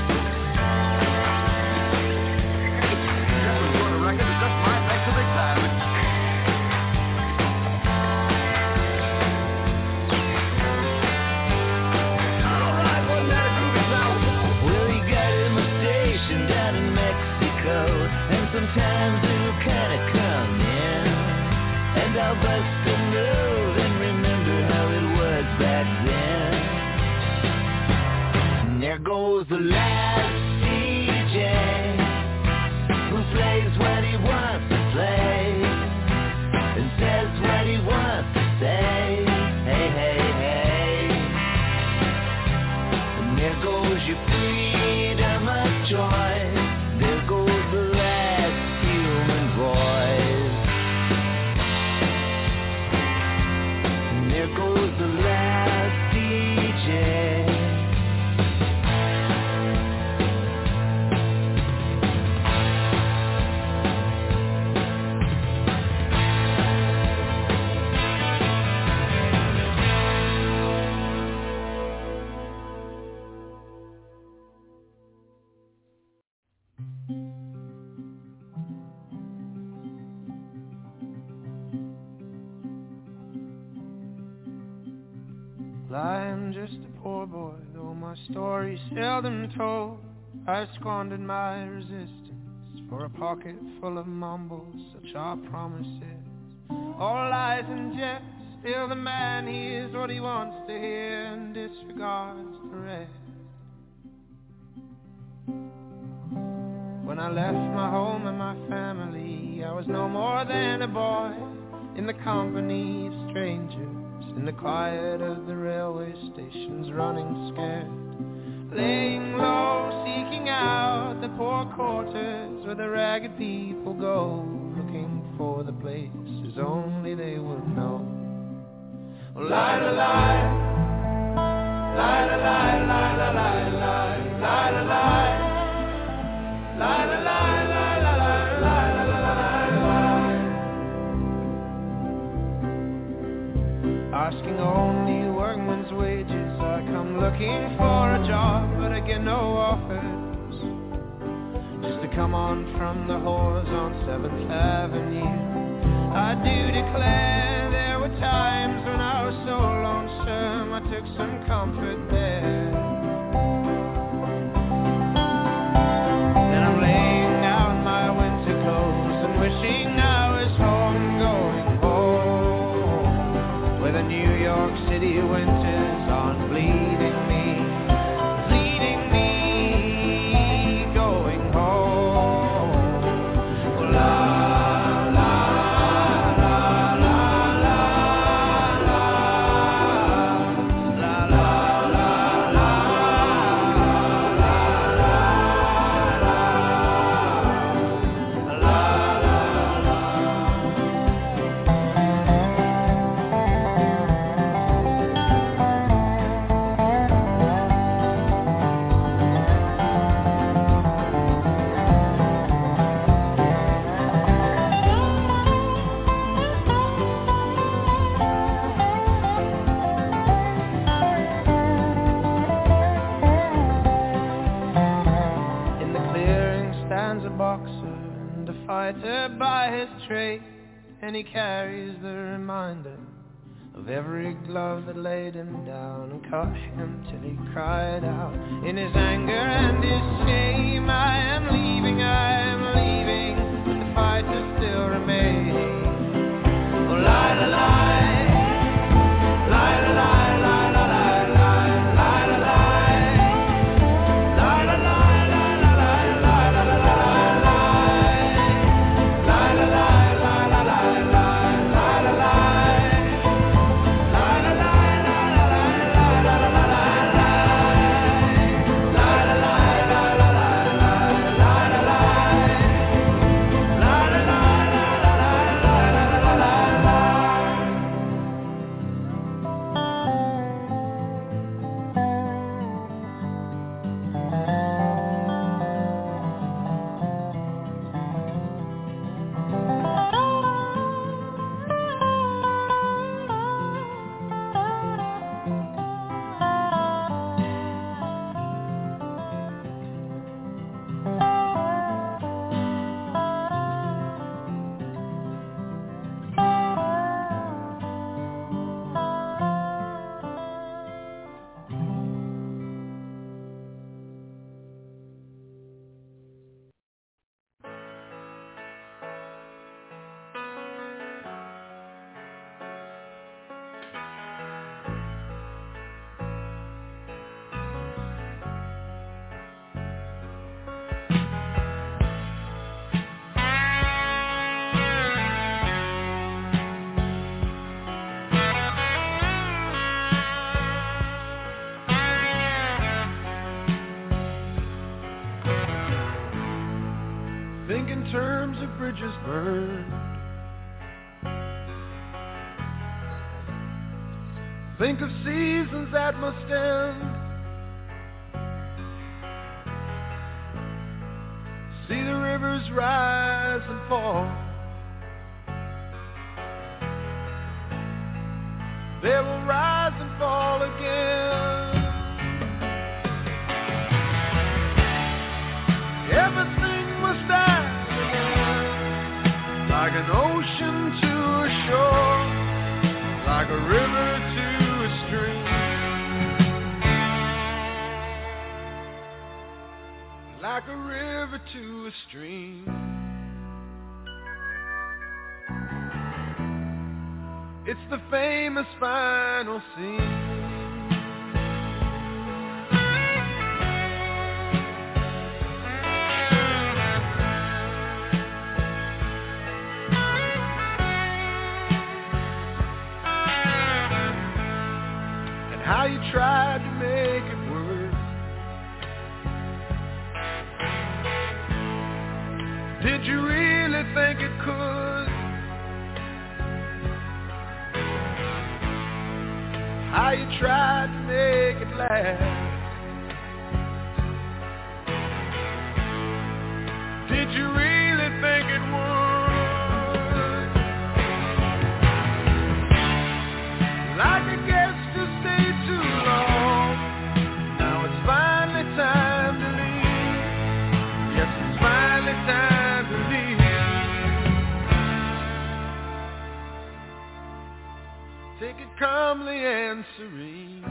This is for the record, it's just my next to big time. All right, wasn't that a groovy sound? Well, he got him a station down in Mexico, and sometimes he'll kinda come in, and I'll bust a move and remember how it was back then. And there goes the last D J who plays what he wants to play and says what he wants to say. Hey, hey, hey. And there goes your freedom of choice. There goes the last human voice. And there goes the last D J. my story seldom told. I squandered my resistance for a pocket full of mumbles, such are promises. All lies and jest, still the man hears what he wants to hear and disregards the rest. When I left my home and my family, I was no more than a boy in the company of strangers, in the quiet of the railway stations, running scared, laying low, seeking out the poor quarters where the ragged people go, looking for the places only they will know. Oh, lie, lie, lie, lie, lie, lie, lie, lie, lie, lie, lie, lie. La la la la la la la la la la. Asking only workman's wages, I come looking for a job, but I get no offers. Just to come on from the whores on seventh Avenue. I do declare there were times when I was so lonesome, I took some comfort there. Wishing I was home, going home, where the New York City winters aren't bleeding me, bleeding me, going home. Oh, la, la, la, la, la, la, la, la, la, la. By his trade, and he carries the reminder of every glove that laid him down and cut him till he cried out in his anger and his shame, I am leaving, I am leaving, but the fighters still remain. Oh, lie, lie, lie, lie, lie, lie, lie, lie, lie, lie, lie, lie, lie, lie, lie. Think in terms of bridges burned. Think of seasons that must end. See the rivers rise and fall. They will rise and fall again. Everything must die again, like an ocean to a shore, like a river to a stream. like a river to a stream. It's the famous final scene. How you tried to make it work. Did you really think it could? How you tried to make it last. Did you really think it would? Like a guest who stayed too long. Now it's finally time to leave. Yes, it's finally time to leave. Take it calmly and serene.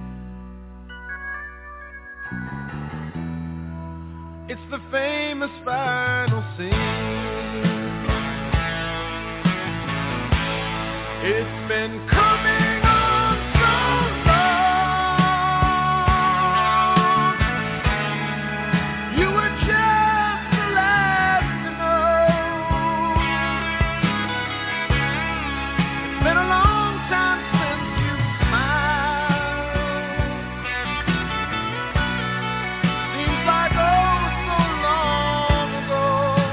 It's the famous final scene. It's been coming on so long. You were just the last to know. It's been a long time since you smiled. Seems like oh so long ago.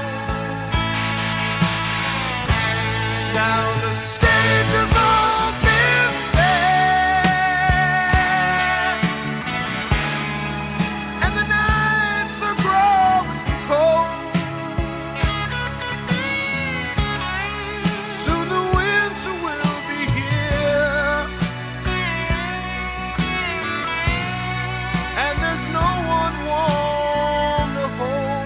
Now the stage is all been set, and the nights are growing cold. Soon the winter will be here, and there's no one warm to hold.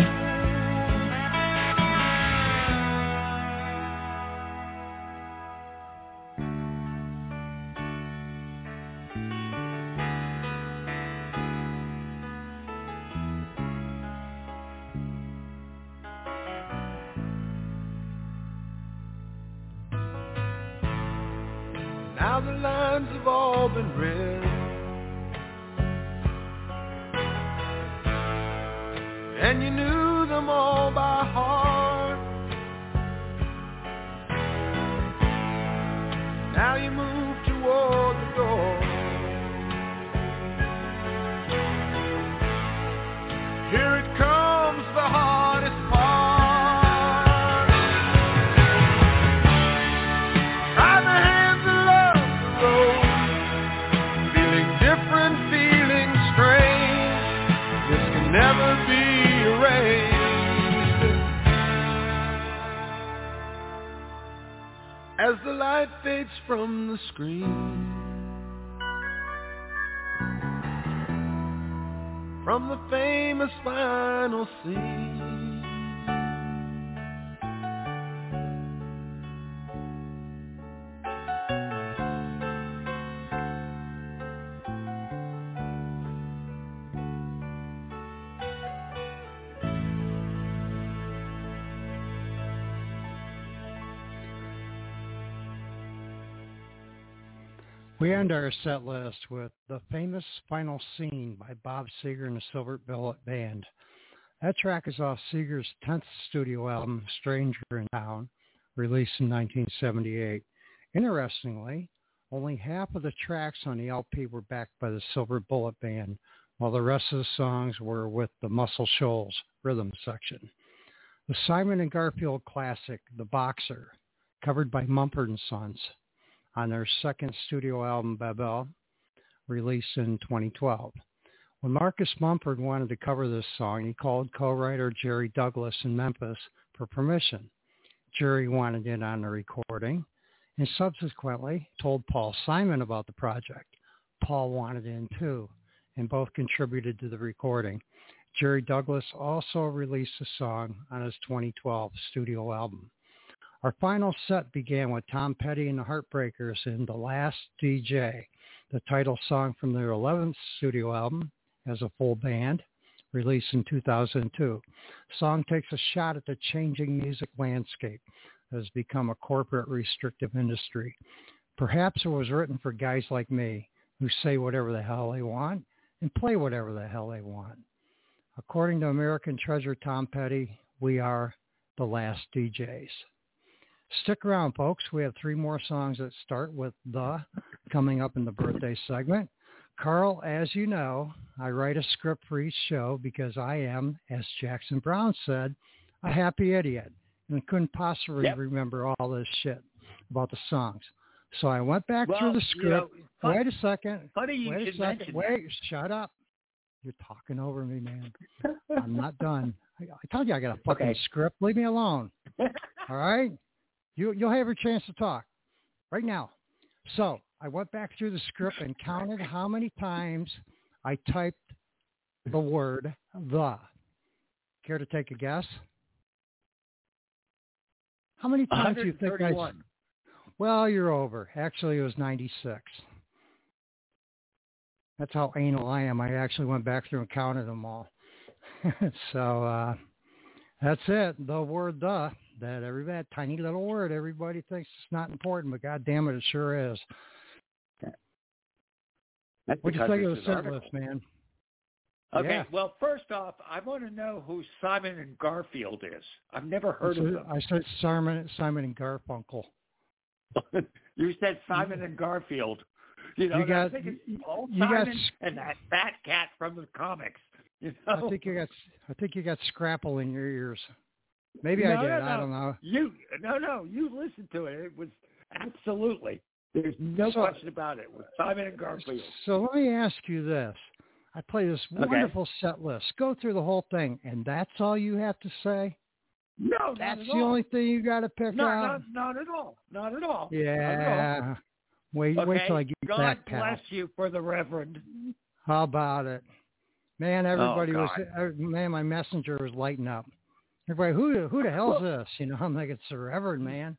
Now the lines have all been read, and you knew them all by heart. Now you move toward the door. Here it comes, the hardest part. Try the hands of love the road, feeling different, feeling strange. This can never be erased. As the light fades from the screen, from the famous final scene. We end our set list with The Famous Final Scene by Bob Seger and the Silver Bullet Band. That track is off Seger's tenth studio album, Stranger in Town, released in nineteen seventy-eight. Interestingly, only half of the tracks on the L P were backed by the Silver Bullet Band, while the rest of the songs were with the Muscle Shoals rhythm section. The Simon and Garfield classic, The Boxer, covered by Mumford and Sons, on their second studio album, Babel, released in twenty twelve. When Marcus Mumford wanted to cover this song, he called co-writer Jerry Douglas in Memphis for permission. Jerry wanted in on the recording and subsequently told Paul Simon about the project. Paul wanted in too, and both contributed to the recording. Jerry Douglas also released the song on his twenty twelve studio album. Our final set began with Tom Petty and the Heartbreakers in The Last D J, the title song from their eleventh studio album as a full band, released in two thousand two. The song takes a shot at the changing music landscape that has become a corporate restrictive industry. Perhaps it was written for guys like me who say whatever the hell they want and play whatever the hell they want. According to American Treasure Tom Petty, we are the last D Js. Stick around, folks. We have three more songs that start with the coming up in the birthday segment. Carl, as you know, I write a script for each show because I am, as Jackson Browne said, a happy idiot and couldn't possibly yep. remember all this shit about the songs. So I went back well, through the script. You know, fun, wait a second. Funny you wait a second. Wait, shut up. You're talking over me, man. I'm not done. I, I told you I got a fucking okay. script. Leave me alone. All right? You, you'll have your chance to talk right now. So I went back through the script and counted how many times I typed the word the. Care to take a guess? How many times do you think I... Well, you're over. Actually, it was ninety-six. That's how anal I am. I actually went back through and counted them all. so uh, that's it. The word the. That every that tiny little word, everybody thinks it's not important, but God damn it, it sure is. That's What'd you think of the set list, man? Okay, yeah. well, first off, I want to know who Simon and Garfield is. I've never heard said, of them. I said Simon, Simon and Garfunkel. You said Simon and Garfield. You know, you got, I think it's old you Simon got, and that fat cat from the comics. You know? I think you got, I think you got Scrapple in your ears. Maybe no, I did. No, no. I don't know. You no, no. You listened to it. It was absolutely. There's no so, question about it. With Simon and Garfield. So let me ask you this: I play this wonderful okay. set list. Go through the whole thing, and that's all you have to say? No, that's not at the all. only thing you got to pick no, out. Not, not at all. Not at all. Yeah. Not at all. Wait, okay. wait till I get God back. God bless you for the Reverend. How about it, man? Everybody oh, was man. My messenger was lighting up. Everybody, who who the hell's this? You know, I'm like, it's the Reverend, man.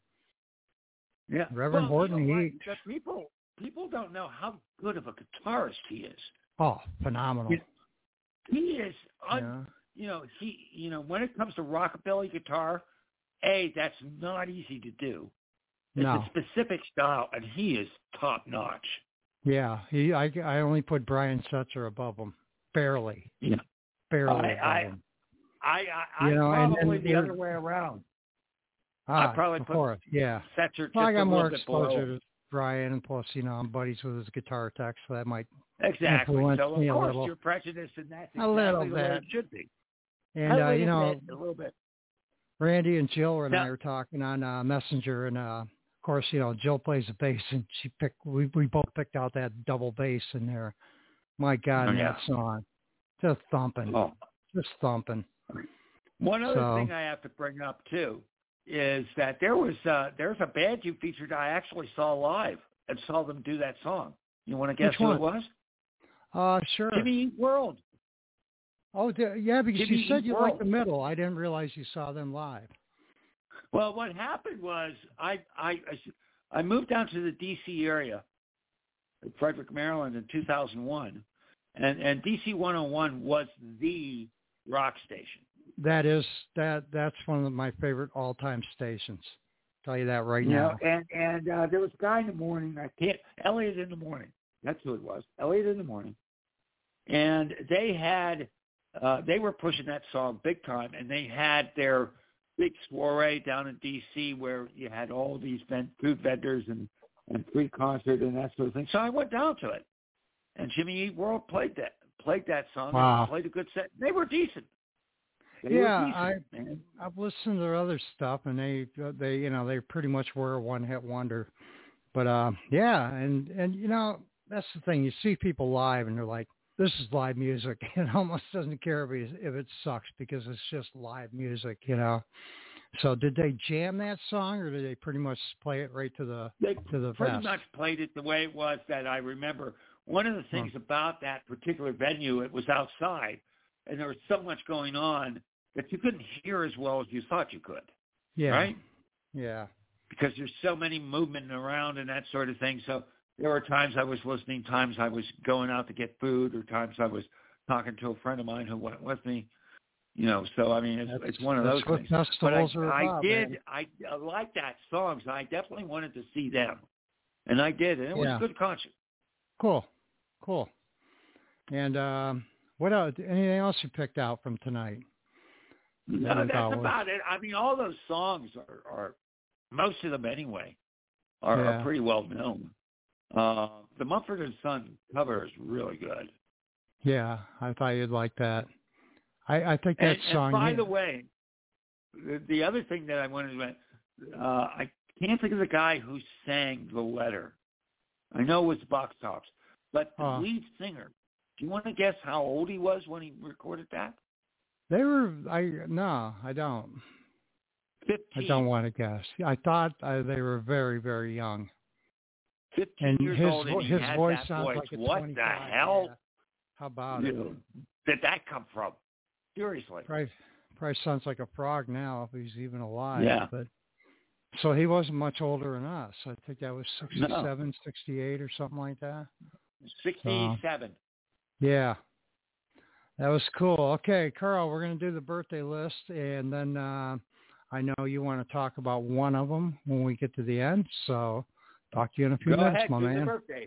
Yeah, Reverend well, Horton you know Heat. What? People people don't know how good of a guitarist he is. Oh, phenomenal. You know, he is. Un, yeah. You know, he. You know, when it comes to rockabilly guitar, a that's not easy to do. It's no. a specific style, and he is top notch. Yeah, he. I I only put Brian Setzer above him, barely. Yeah, barely I, above I, him. I, I, you know, I probably and, and the other way around. Ah, I probably of put course, yeah. Setzer just well, I got a more little exposure bit below. to Brian, and plus, you know, I'm buddies with his guitar tech, so that might exactly. influence So of me a course little. you're prejudiced, and that's a exactly little the bit. way it should be. And a uh, you know, bit, a little bit. Randy and Jill and now, I were talking on uh, Messenger, and uh, of course, you know, Jill plays the bass, and she picked. We we both picked out that double bass in there. My God, oh, in yeah. that song, just thumping, oh. just thumping. One other so, thing I have to bring up too is that there was uh, there's a band you featured I actually saw live and saw them do that song. You want to guess Which who one? it was? Uh, sure. Jimmy Eat World. Oh, yeah, because Jimmy you said Eat you World. liked the middle. I didn't realize you saw them live. Well, what happened was I I I moved down to the D C area, Frederick, Maryland, in two thousand one, and and D C one oh one was the rock station. That is that that's one of my favorite all-time stations. I'll tell you that right you now. Know, and and uh, there was a guy in the morning. I can't. Elliot in the morning. That's who it was. Elliot in the morning. And they had uh, they were pushing that song big time, and they had their big soiree down in D C where you had all these vent, food vendors and and free concert and that sort of thing. So I went down to it, and Jimmy Eat World played that played that song. Wow. And played a good set. They were decent. They yeah, were decent, I man. I've listened to their other stuff, and they they you know they pretty much were a one-hit wonder. But uh, yeah, and and you know that's the thing. You see people live, and they're like, "This is live music." It almost doesn't care if it, if it sucks because it's just live music, you know. So did they jam that song, or did they pretty much play it right to the they to the pretty vest? much played it the way it was that I remember. One of the things huh. about that particular venue, it was outside, and there was so much going on that you couldn't hear as well as you thought you could. Yeah. Right? Yeah. Because there's so many movement around and that sort of thing. So there were times I was listening, times I was going out to get food, or times I was talking to a friend of mine who went with me. You know, so I mean, it's, That's, it's one of that's those what things. But festivals I, are I about, did, man. I, I like that song, so I definitely wanted to see them, and I did, and it was Yeah. a good concert. Cool, cool. And um, what else? Anything else you picked out from tonight? No, That you that's thought was- about it. I mean, all those songs are, are most of them anyway, are, Yeah. are pretty well known. Uh, the Mumford and Son cover is really good. Yeah, I thought you'd like that. I, I think that And, song. and by yeah, the way, the, the other thing that I wanted to, uh, I can't think of the guy who sang the letter. I know it was Box Tops, but the Oh. lead singer. Do you want to guess how old he was when he recorded that? they were. I no, I don't. Fifteen. I don't want to guess. I thought uh, they were very, very young. Fifteen And years his old, and vo- he his had voice that sounds voice. like a What twenty-five. the hell? Yeah. How about you it? know, did that come from? Seriously. Probably, probably sounds like a frog now if he's even alive. Yeah. But so he wasn't much older than us. I think that was sixty-seven, No. sixty-eight or something like that. Sixty-seven. Yeah. That was cool. Okay, Carl, we're going to do the birthday list, and then uh, I know you want to talk about one of them when we get to the end. So talk to you in a few Go minutes, ahead, my do man. the birthdays.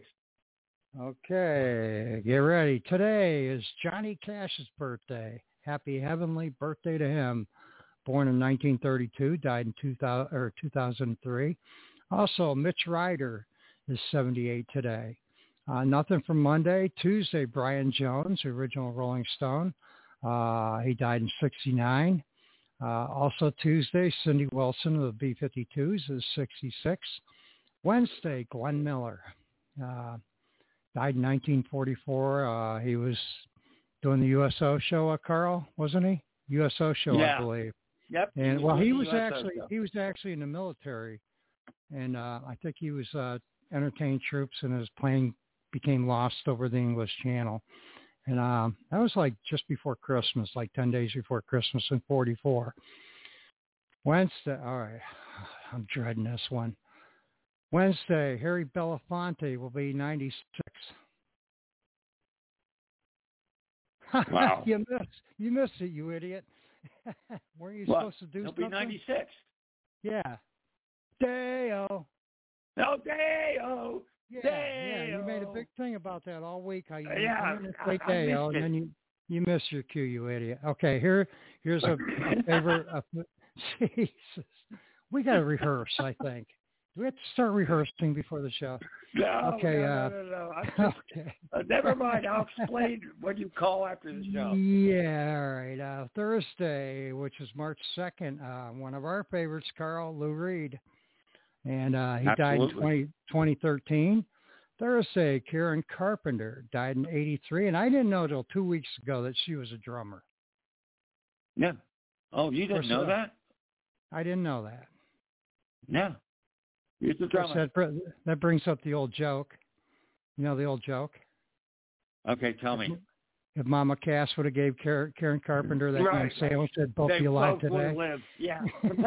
Okay, get ready. Today is Johnny Cash's birthday. Happy heavenly birthday to him. Born in nineteen thirty-two, died in two thousand, or two thousand three. Also, Mitch Ryder is seventy-eight today. Uh, nothing from Monday. Tuesday, Brian Jones, original Rolling Stone. Uh, he died in sixty-nine. Uh, also Tuesday, Cindy Wilson of the B fifty-twos is sixty-six. Wednesday, Glenn Miller. Uh, died in nineteen forty-four. Uh, he was doing the U S O show, uh, Carl, wasn't he? U S O show, Yeah. I believe. Yep. And well, he doing was the U S O actually show. he was actually in the military, and uh, I think he was uh, entertaining troops, and his plane became lost over the English Channel. And um, that was like just before Christmas, like ten days before Christmas in forty-four. Wednesday, all right, I'm dreading this one. Wednesday, Harry Belafonte will be ninety-six. Wow. you missed, you missed it, you idiot. Weren't you What? supposed to do He'll something? be ninety-six. Yeah. Deo. No, Deo. Yeah, Deo. yeah, you made a big thing about that all week. How you Yeah, you're gonna I- say I Deo, missed and then it. you you missed your cue, you idiot. Okay, here here's a, a favorite. A, Jesus, we got to rehearse. I think. Do we have to start rehearsing before the show? No, Okay, no, uh, no, no, no. I'm just, Okay. uh, never mind. I'll explain what you call after the show. Yeah, all right. Uh, Thursday, which is March second, uh, one of our favorites, Carl Lou Reed. And uh, he died in Absolutely. twenty, twenty thirteen. Thursday, Karen Carpenter died in eighty-three. And I didn't know till two weeks ago that she was a drummer. Yeah. Oh, you didn't course, know uh, that? I didn't know that. Yeah. He's the Of course, drummer. that, br- that brings up the old joke. You know the old joke? Okay, tell me. If Mama Cass would have gave Karen, Karen Carpenter that Right. young sandwich, they'd both They be alive both would today. live. Yeah.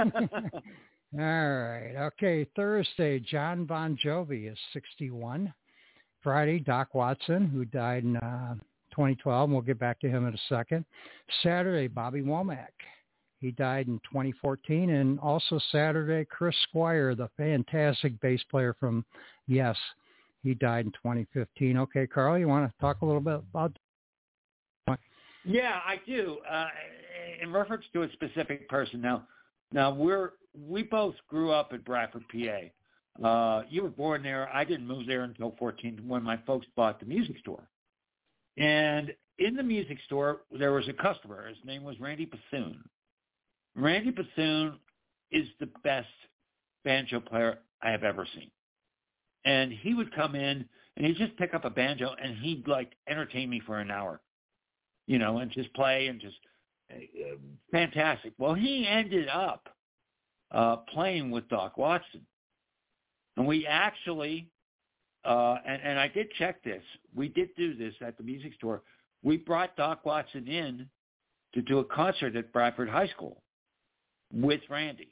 All right. Okay. Thursday, John Bon Jovi is sixty-one. Friday, Doc Watson, who died in uh, twenty twelve, and we'll get back to him in a second. Saturday, Bobby Womack. He died in twenty fourteen. And also Saturday, Chris Squire, the fantastic bass player from Yes. He died in twenty fifteen. Okay, Carl, you want to talk a little bit about Yeah, I do. Uh, in reference to a specific person. Now, now we're we both grew up in Bradford, P A. Uh, you were born there. I didn't move there until fourteen when my folks bought the music store. And in the music store, there was a customer. His name was Randy Bassoon. Randy Bassoon is the best banjo player I have ever seen. And he would come in and he'd just pick up a banjo and he'd like entertain me for an hour. You know, and just play and just uh, fantastic. Well, he ended up uh, playing with Doc Watson. And we actually, uh, and, and I did check this, we did do this at the music store. We brought Doc Watson in to do a concert at Bradford High School with Randy.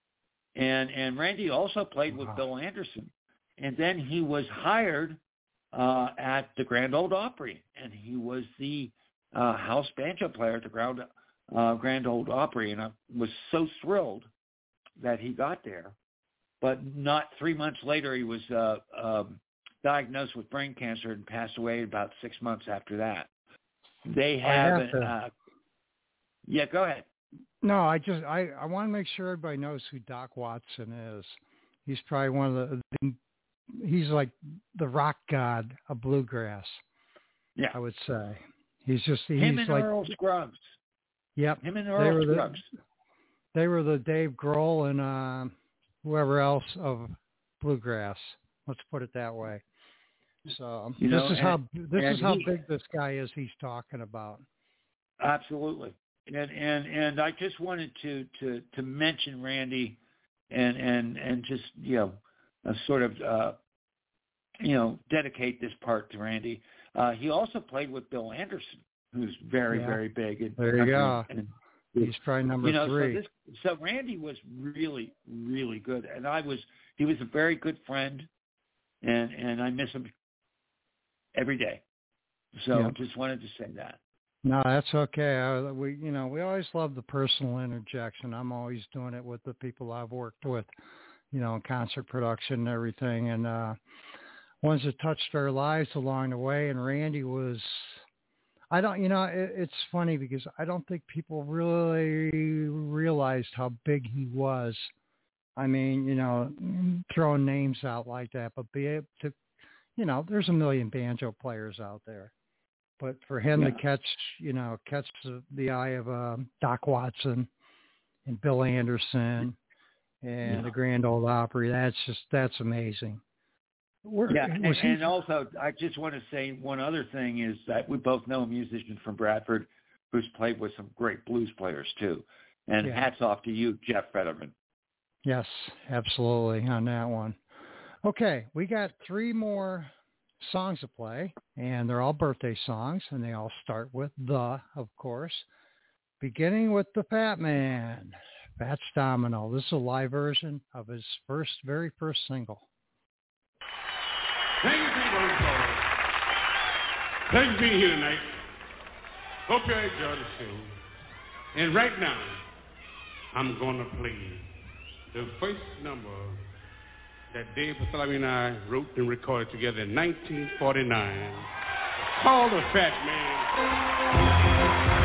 And and Randy also played with Wow. Bill Anderson. And then he was hired uh, at the Grand Ole Opry, and he was the uh, house banjo player at the Grand, uh, Grand Ole Opry, and I was so thrilled that he got there. But not three months later, he was uh, um, diagnosed with brain cancer and passed away about six months after that. They have, have to, uh, yeah, go ahead. No, I just I, I want to make sure everybody knows who Doc Watson is. He's probably one of the, he's like the rock god of bluegrass. Yeah, I would say he's just he's him and like Earl Scruggs. Yep, him and they Earl were Scruggs. The, they were the Dave Grohl and uh, whoever else of bluegrass. Let's put it that way. So you this know, is and, how this is how he, big this guy is. He's talking about. Absolutely, and and and I just wanted to to to mention Randy, and and and just you know, uh, sort of uh, you know dedicate this part to Randy. Uh, he also played with Bill Anderson, who's very yeah. very big. In there you go. And, He's probably number you know, three. So, this, so Randy was really, really good, and I was. He was a very good friend, and and I miss him every day. So yeah. just wanted to say that. No, that's okay. I, we, you know, we always love the personal interjection. I'm always doing it with the people I've worked with, you know, in concert production and everything, and uh, ones that touched our lives along the way. And Randy was. I don't, you know, it, it's funny because I don't think people really realized how big he was. I mean, you know, throwing names out like that, but be able to, you know, there's a million banjo players out there. But for him yeah. to catch, you know, catch the, the eye of uh, Doc Watson and Bill Anderson and yeah. the Grand Ole Opry, that's just, that's amazing. Where, yeah, and, and also I just want to say one other thing is that we both know a musician from Bradford who's played with some great blues players too. And yeah. hats off to you, Jeff Fetterman. Yes, absolutely on that one. Okay, we got three more songs to play, and they're all birthday songs, and they all start with the, of course, beginning with the Fat Man, Fats Domino. This is a live version of his first, very first single. Thank you, people. Thanks for being here tonight. Hope you enjoy the show. And right now, I'm going to play the first number that Dave Bartholomew and I wrote and recorded together in nineteen forty-nine, called The Fat Man.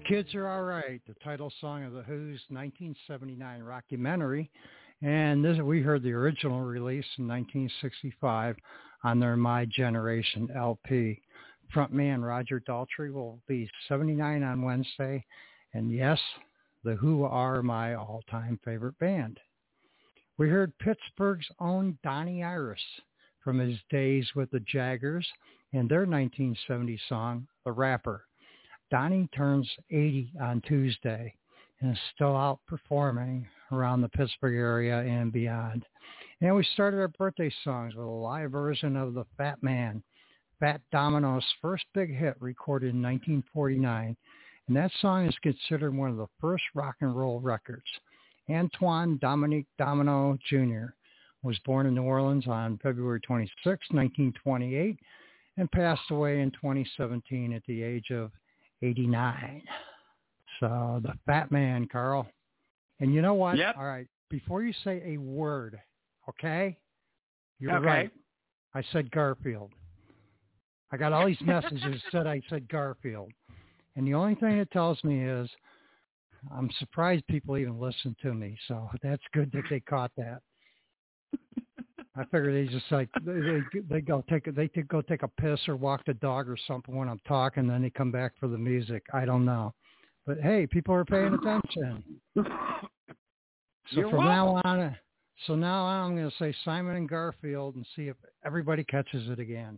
Kids Are All Right, the title song of The Who's nineteen seventy-nine rockumentary. And this, we heard the original release in nineteen sixty-five on their My Generation L P. Frontman Roger Daltrey will be seventy-nine on Wednesday. And yes, The Who are my all-time favorite band. We heard Pittsburgh's own Donnie Iris from his days with the Jaggers and their nineteen seventy song, The Rapper. Donnie turns eighty on Tuesday and is still out performing around the Pittsburgh area and beyond. And we started our birthday songs with a live version of The Fat Man, Fat Domino's first big hit recorded in nineteen forty-nine. And that song is considered one of the first rock and roll records. Antoine Dominique Domino Junior was born in New Orleans on February twenty-sixth, nineteen twenty-eight, and passed away in twenty seventeen at the age of eighty-nine. So the Fat Man, Carl. And you know what? Yep. All right. Before you say a word, okay? You're Okay. right. I said Garfield. I got all these messages that said I said Garfield. And the only thing it tells me is I'm surprised people even listen to me. So that's good that they caught that. I figure they just like they they, they go take a, they take, go take a piss or walk the dog or something when I'm talking, then they come back for the music. I don't know, but hey, people are paying attention. So You're from welcome. now on, so now on, I'm going to say Simon and Garfield and see if everybody catches it again.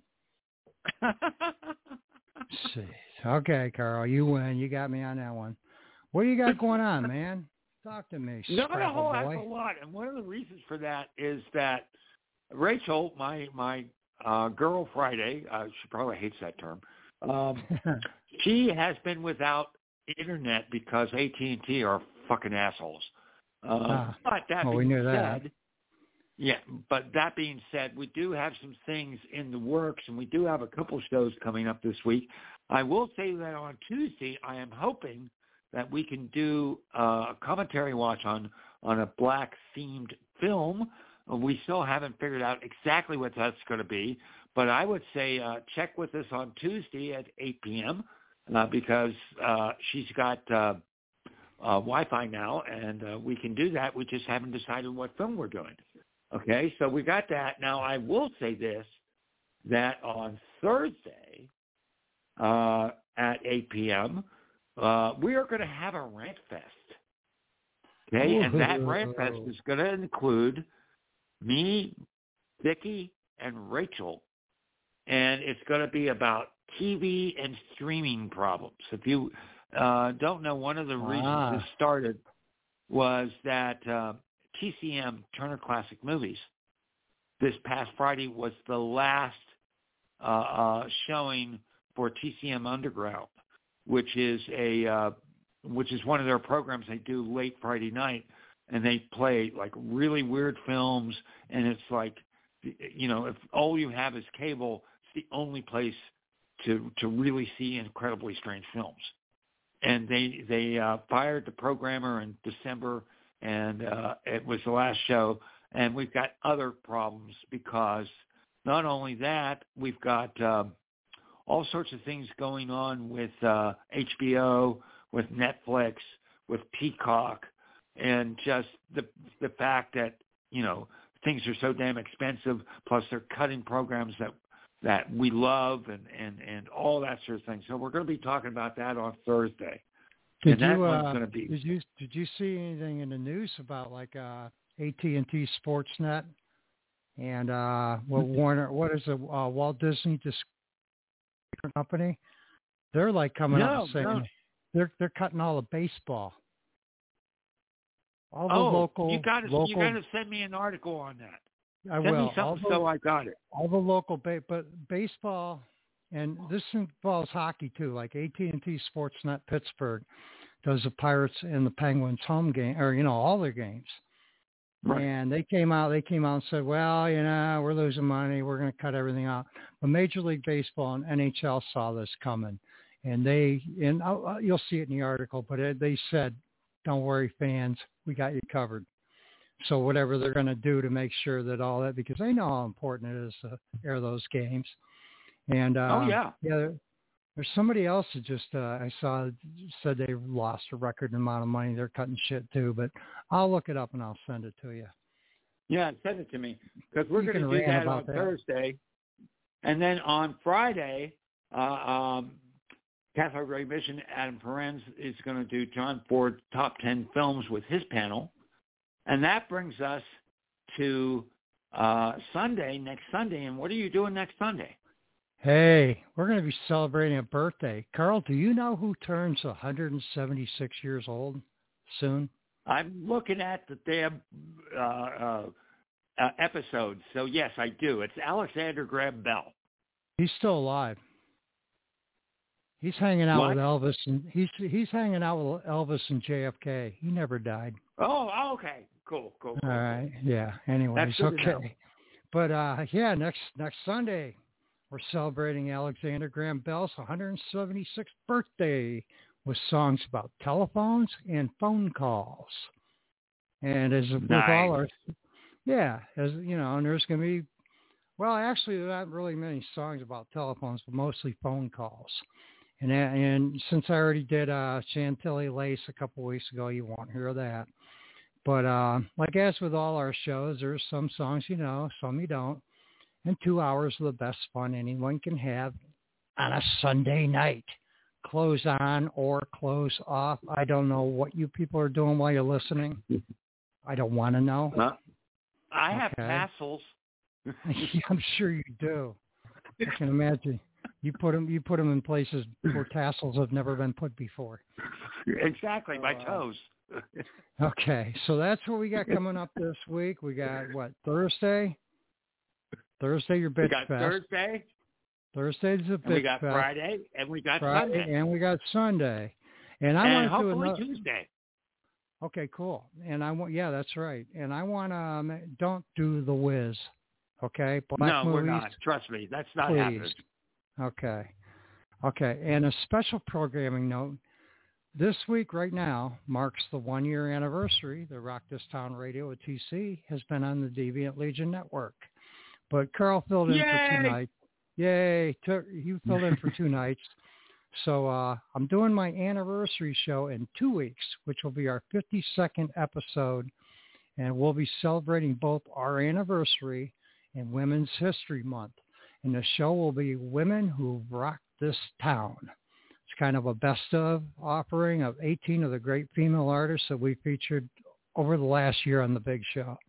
See, okay, Carl, you win. You got me on that one. What do you got going on, man? Talk to me, Not a Scrabble whole heck boy. of a lot. And one of the reasons for that is that Rachel, my my uh, girl Friday, uh, she probably hates that term. Um, she has been without internet because A T and T are fucking assholes. Uh, Ah, but that well, we being knew that. said, yeah. But that being said, we do have some things in the works, and we do have a couple shows coming up this week. I will say that on Tuesday, I am hoping that we can do uh, a commentary watch on on a black themed film. We still haven't figured out exactly what that's going to be, but I would say uh, check with us on Tuesday at eight p.m. Uh, because uh, she's got uh, uh, Wi-Fi now, and uh, we can do that. We just haven't decided what film we're doing. Okay, so we got that. Now, I will say this, that on Thursday uh, at eight p.m., uh, we are going to have a Rant Fest. Okay, and that Rant Fest is going to include me, Vicki, and Rachel, and it's going to be about T V and streaming problems. If you uh, don't know, one of the reasons Ah. this started was that uh, T C M, Turner Classic Movies, this past Friday was the last uh, uh, showing for T C M Underground, which is a uh, which is one of their programs they do late Friday night, and they play like really weird films, and it's like, you know, if all you have is cable, it's the only place to to really see incredibly strange films. And they they uh, fired the programmer in December, and uh, it was the last show. And we've got other problems because not only that, we've got uh, all sorts of things going on with uh, H B O, with Netflix, with Peacock, and just the the fact that, you know, things are so damn expensive, plus they're cutting programs that that we love and, and, and all that sort of thing. So we're going to be talking about that on Thursday. Did and that you one's uh, going to be... did you did you see anything in the news about like uh, A T and T Sportsnet and uh, what Warner? What is it? Uh, Walt Disney Discovery Company? They're like coming up No, and saying no. they're they're cutting all the baseball. All the Oh, local, you got to local, you got to send me an article on that. I Send will. me All something the, so I got it. all the local, ba- but baseball, and this involves hockey too. Like A T and T Sportsnet Pittsburgh does the Pirates and the Penguins home game, or you know, all their games. Right. And they came out. They came out and said, "Well, you know, we're losing money. We're going to cut everything out." But Major League Baseball and N H L saw this coming, and they and uh, you'll see it in the article. But it, they said, "Don't worry, fans. We got you covered." So whatever they're going to do to make sure that all that, because they know how important it is to air those games. And uh, Oh, yeah. yeah, There's somebody else that just uh, I saw said they lost a record amount of money. They're cutting shit too, but I'll look it up and I'll send it to you. Yeah, send it to me because we're You going to can do rant that about on that. Thursday, and then on Friday, uh, um, Catholic Great Mission Adam Perens is going to do John Ford top ten films with his panel, and that brings us to uh, Sunday, next Sunday. And what are you doing next Sunday? Hey, we're going to be celebrating a birthday. Carl, do you know who turns one hundred seventy-six years old soon? I'm looking at the damn uh, uh, uh, episodes, so yes, I do. It's Alexander Graham Bell. He's still alive. He's hanging out What? with Elvis, and he's he's hanging out with Elvis and J F K. He never died. Oh, okay, cool, cool. cool All right, yeah. Anyways, That's good to know. okay. But uh, yeah, next next Sunday we're celebrating Alexander Graham Bell's one hundred seventy-sixth birthday with songs about telephones and phone calls. And as with Nice. all our, yeah, as you know, and there's going to be, well, actually, there aren't really many songs about telephones, but mostly phone calls. And and since I already did uh, Chantilly Lace a couple weeks ago, you won't hear that. But uh, like as with all our shows, there's some songs you know, some you don't. And two hours of the best fun anyone can have on a Sunday night. Close on or close off. I don't know what you people are doing while you're listening. I don't want to know. Huh? I have Okay. tassels. Yeah, I'm sure you do. I can imagine. You put them, you put them in places where tassels have never been put before. Exactly, my Uh, toes. Okay, so that's what we got coming up this week. We got, what, Thursday? Thursday, your We Bitch got Fest. Thursday, Thursday's a and Bitch we got Fest. Friday, and we got Friday, Sunday, and we got Sunday. And I and want to do hopefully another. Tuesday. Okay, cool. And I want, yeah, that's right. And I want to, um, don't do The Wiz, okay? Black no, we're movies, not. Trust me, that's not please. happening. Okay. Okay. And a special programming note. This week right now marks the one-year anniversary. The Rock This Town Radio at T C has been on the Deviant Legion Network. But Carl filled in Yay! for two nights. Yay. Took, you filled in for two nights. So uh, I'm doing my anniversary show in two weeks, which will be our fifty-second episode. And we'll be celebrating both our anniversary and Women's History Month. And the show will be Women Who Rock This Town. It's kind of a best of offering of eighteen of the great female artists that we featured over the last year on the big show.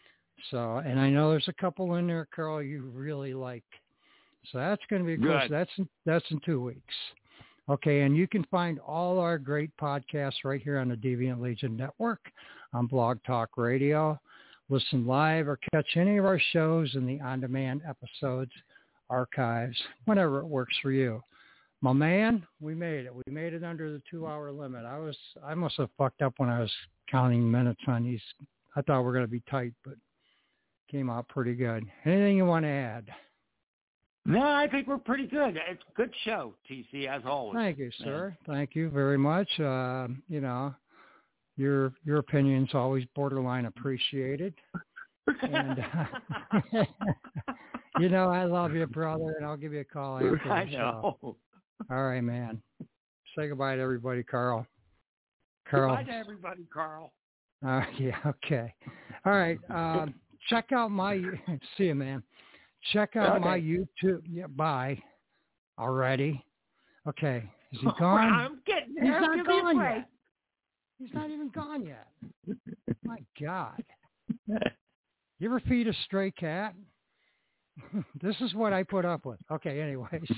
So, and I know there's a couple in there, Carl, you really like. So that's going to be cool. So that's, that's in two weeks. Okay, and you can find all our great podcasts right here on the Deviant Legion Network on Blog Talk Radio. Listen live or catch any of our shows in the on-demand episodes, archives, whenever it works for you. My man, we made it. We made it under the two-hour limit. I was, I must have fucked up when I was counting minutes on these. I thought we were going to be tight, but came out pretty good. Anything you want to add? No, I think we're pretty good. It's a good show, T C, as always. Thank you, sir. Thank you very much. Uh, you know, your your opinion's always borderline appreciated. And, uh, you know, I love you, brother, and I'll give you a call after the I show. know. All right, man. Say goodbye to everybody, Carl. Carl. Goodbye to everybody, Carl. Uh, yeah, okay. All right. Um, check out my, see you, man. Check out Okay. my YouTube. Yeah, bye. Already. Okay. Is he gone? I'm getting He's there. not Give me a gone break. yet. He's not even gone yet. My God. You ever feed a stray cat? This is what I put up with. Okay, anyways.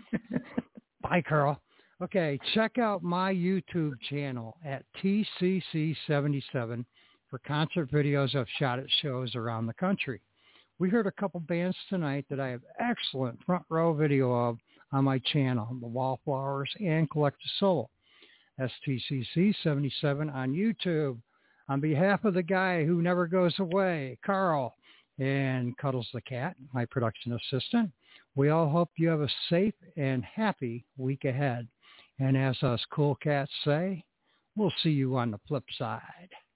Bye, Carl. Okay, check out my YouTube channel at T C C seventy-seven for concert videos I've shot at shows around the country. We heard a couple bands tonight that I have excellent front row video of on my channel, The Wallflowers and Collective Soul. That's T C C seventy-seven on YouTube. On behalf of the guy who never goes away, Carl, and Cuddles the Cat, my production assistant, we all hope you have a safe and happy week ahead. And as us cool cats say, we'll see you on the flip side.